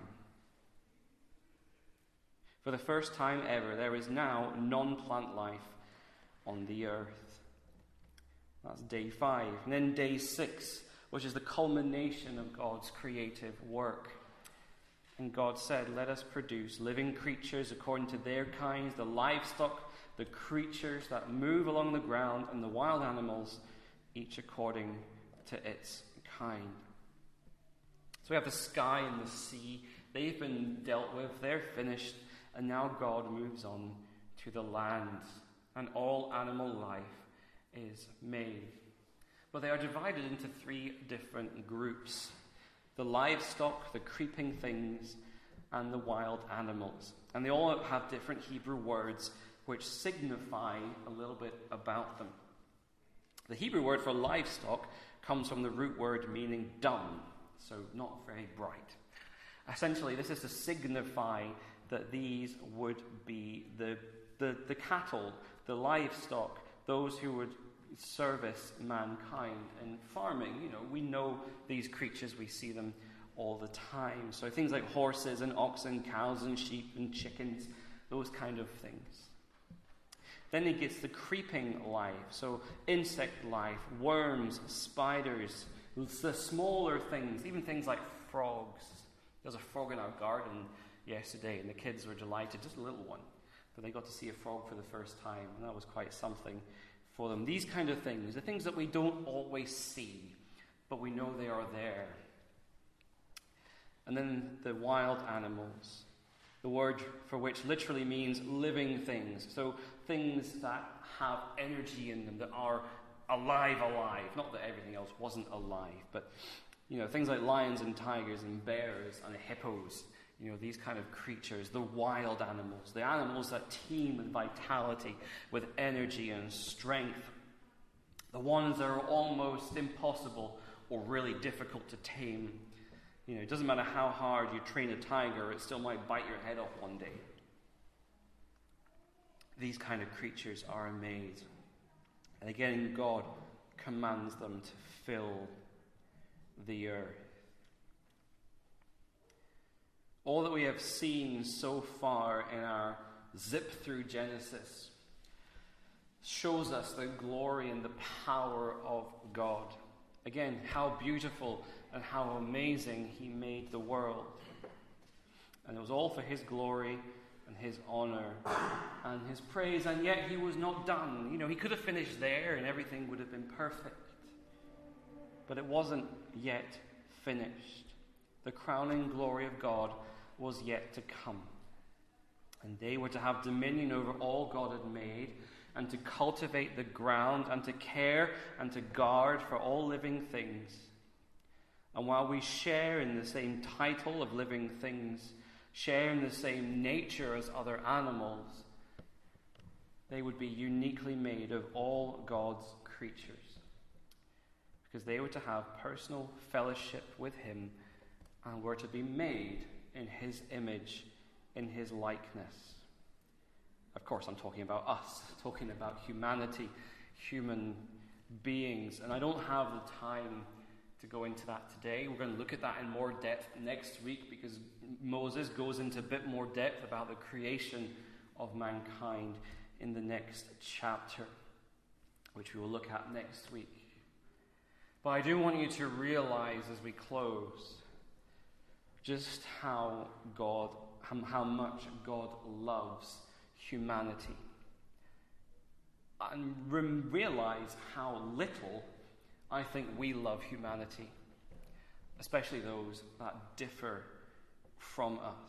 For the first time ever, there is now non-plant life on the earth. That's day five. And then day six, which is the culmination of God's creative work. And God said, let us produce living creatures according to their kinds, the livestock, the creatures that move along the ground, and the wild animals, each according to its kind. So we have the sky and the sea. They've been dealt with. They're finished. And now God moves on to the land. And all animal life is made. But they are divided into three different groups. The livestock, the creeping things, and the wild animals. And they all have different Hebrew words which signify a little bit about them. The Hebrew word for livestock comes from the root word meaning dung, so not very bright. Essentially, this is to signify that these would be the, the, the cattle, the livestock, those who would service mankind in farming. You know, we know these creatures, we see them all the time. So things like horses and oxen, cows and sheep and chickens, those kind of things. Then he gets the creeping life, so insect life, worms, spiders, the smaller things, even things like frogs. There was a frog in our garden yesterday, and the kids were delighted, just a little one. But they got to see a frog for the first time, and that was quite something for them. These kind of things, the things that we don't always see, but we know they are there. And then the wild animals, the word for which literally means living things. So things that have energy in them, that are alive, alive. Not that everything else wasn't alive, but you know, things like lions and tigers and bears and hippos. You know, these kind of creatures, the wild animals, the animals that teem with vitality, with energy and strength. The ones that are almost impossible or really difficult to tame. You know, it doesn't matter how hard you train a tiger, it still might bite your head off one day. These kind of creatures are made. And again, God commands them to fill the earth. All that we have seen so far in our zip through Genesis shows us the glory and the power of God. Again, how beautiful and how amazing he made the world. And it was all for his glory and his honor and his praise, and yet he was not done. You know, he could have finished there and everything would have been perfect. But it wasn't yet finished. The crowning glory of God was yet to come. And they were to have dominion over all God had made, and to cultivate the ground, and to care and to guard for all living things. And while we share in the same title of living things, share in the same nature as other animals, they would be uniquely made of all God's creatures, because they were to have personal fellowship with him and were to be made in his image, in his likeness. Of course, I'm talking about us, talking about humanity, human beings. And I don't have the time to go into that today. We're going to look at that in more depth next week, because Moses goes into a bit more depth about the creation of mankind in the next chapter, which we will look at next week. But I do want you to realize as we close just how God, how much God loves humanity. And re- realize how little I think we love humanity, especially those that differ from us.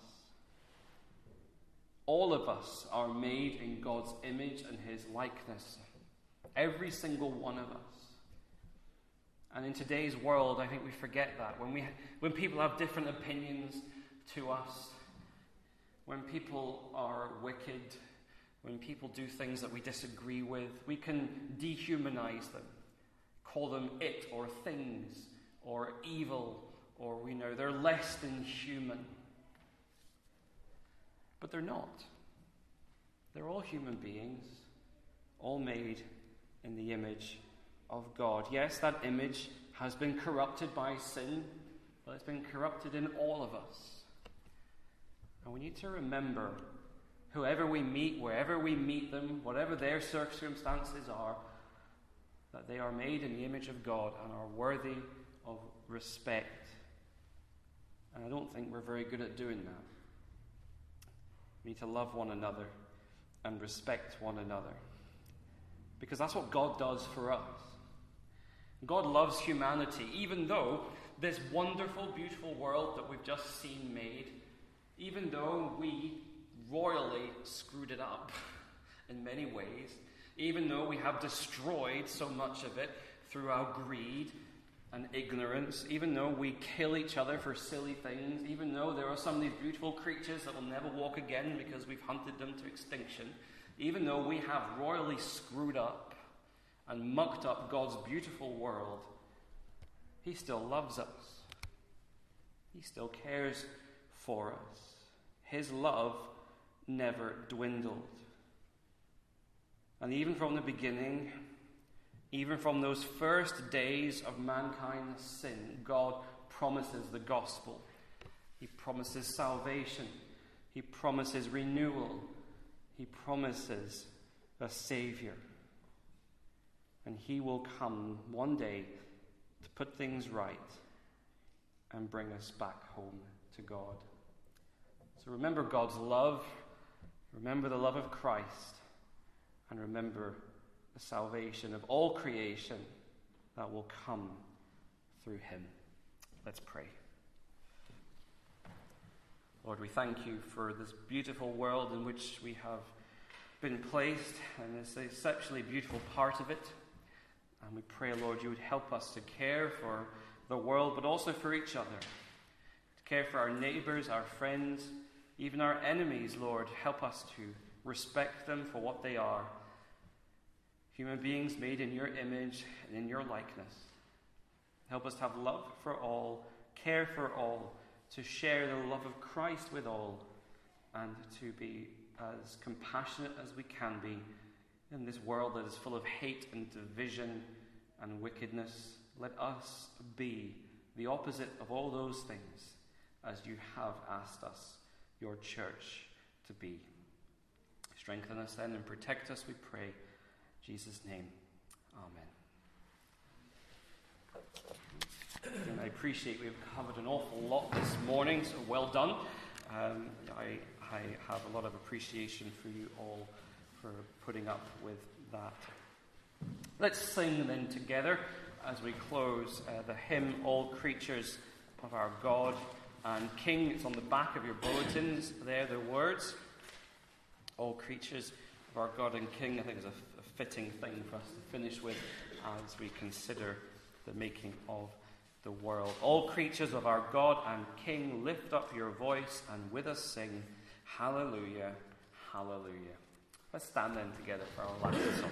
All of us are made in God's image and his likeness. Every single one of us. And in today's world, I think we forget that. When we, when people have different opinions to us, when people are wicked, when people do things that we disagree with, we can dehumanize them, call them it or things or evil, or we know they're less than human. But they're not. They're all human beings, all made in the image of God. Yes, that image has been corrupted by sin, but it's been corrupted in all of us. And we need to remember, whoever we meet, wherever we meet them, whatever their circumstances are, that they are made in the image of God and are worthy of respect. And I don't think we're very good at doing that. We need to love one another and respect one another, because that's what God does for us. God loves humanity, even though this wonderful, beautiful world that we've just seen made, even though we royally screwed it up in many ways, even though we have destroyed so much of it through our greed and ignorance, even though we kill each other for silly things, even though there are some of these beautiful creatures that will never walk again because we've hunted them to extinction, even though we have royally screwed up and mucked up God's beautiful world, He still loves us. He still cares for us. His love never dwindled. And even from the beginning, even from those first days of mankind's sin, God promises the gospel. He promises salvation. He promises renewal. He promises a Savior. And He will come one day to put things right and bring us back home to God. So remember God's love, remember the love of Christ, and remember the salvation of all creation that will come through Him. Let's pray. Lord, we thank You for this beautiful world in which we have been placed, and this exceptionally beautiful part of it. And we pray, Lord, You would help us to care for the world, but also for each other. To care for our neighbours, our friends, even our enemies, Lord. Help us to respect them for what they are. Human beings made in Your image and in Your likeness. Help us to have love for all, care for all, to share the love of Christ with all, and to be as compassionate as we can be in this world that is full of hate and division and wickedness. Let us be the opposite of all those things, as You have asked us, Your church, to be. Strengthen us then and protect us, we pray. In Jesus' name, amen. And I appreciate we've covered an awful lot this morning, so well done. Um, I, I have a lot of appreciation for you all for putting up with that. Let's sing then together as we close uh, the hymn, All Creatures of Our God and King. It's on the back of your bulletins there, the words. All creatures of our God and King, I think is a, a fitting thing for us to finish with as we consider the making of the world. All creatures of our God and King, lift up your voice and with us sing, Hallelujah, Hallelujah. Let's stand then together for our last song.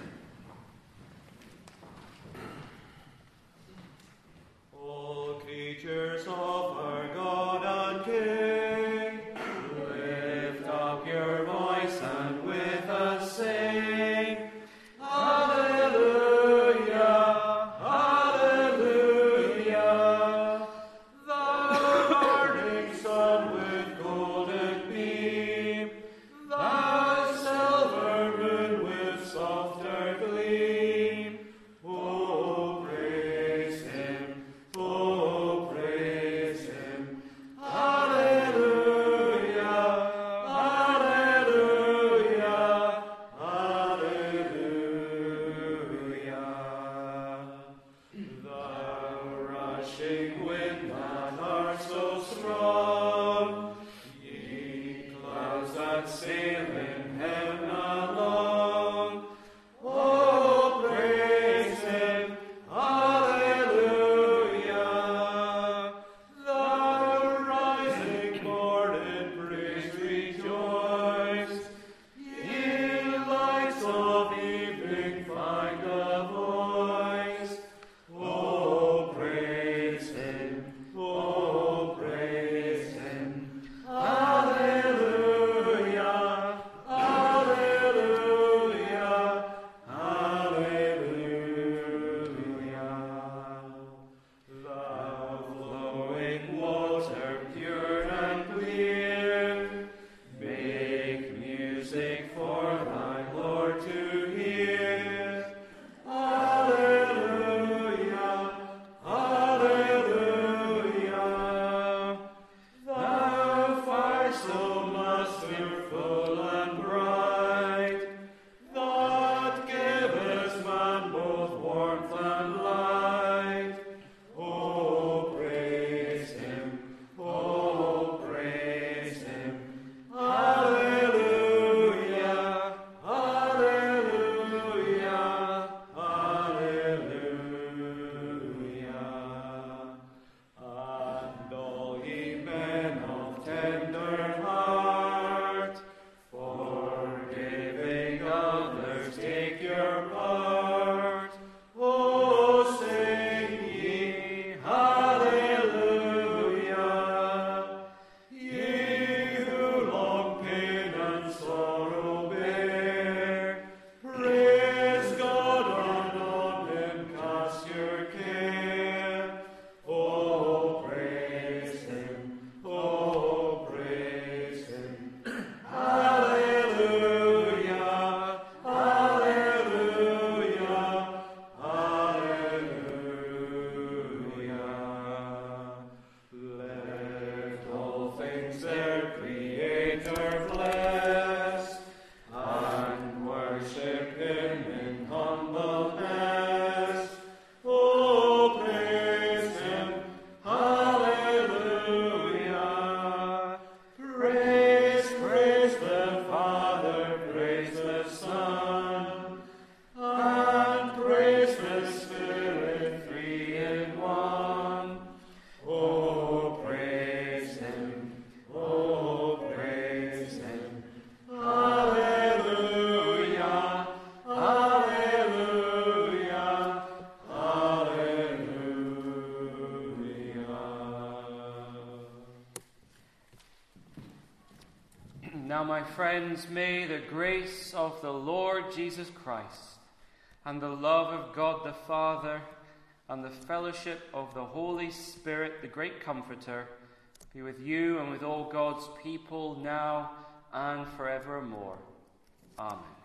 All creatures of our God and King, lift up your voice and with us sing, Hallelujah, Hallelujah. The burning sun with golden beam, the silver moon with softer your part. Oh, sing ye hallelujah. Ye who long pain and sorrow bear, praise God and on him cast your care. Oh, praise him, oh, praise him. Hallelujah, hallelujah, hallelujah. Let all things their Creator bless, and worship him in humbleness. Oh, praise him, hallelujah. Praise, praise the Father, praise the Son, and praise the Spirit, three in one. Oh, praise him, oh, praise him. Hallelujah, hallelujah, hallelujah. Now, my friends, may the grace of the Lord Jesus Christ and the love of God the Father and the fellowship of the Holy Spirit, the great Comforter, be with you and with all God's people now and forevermore. Amen.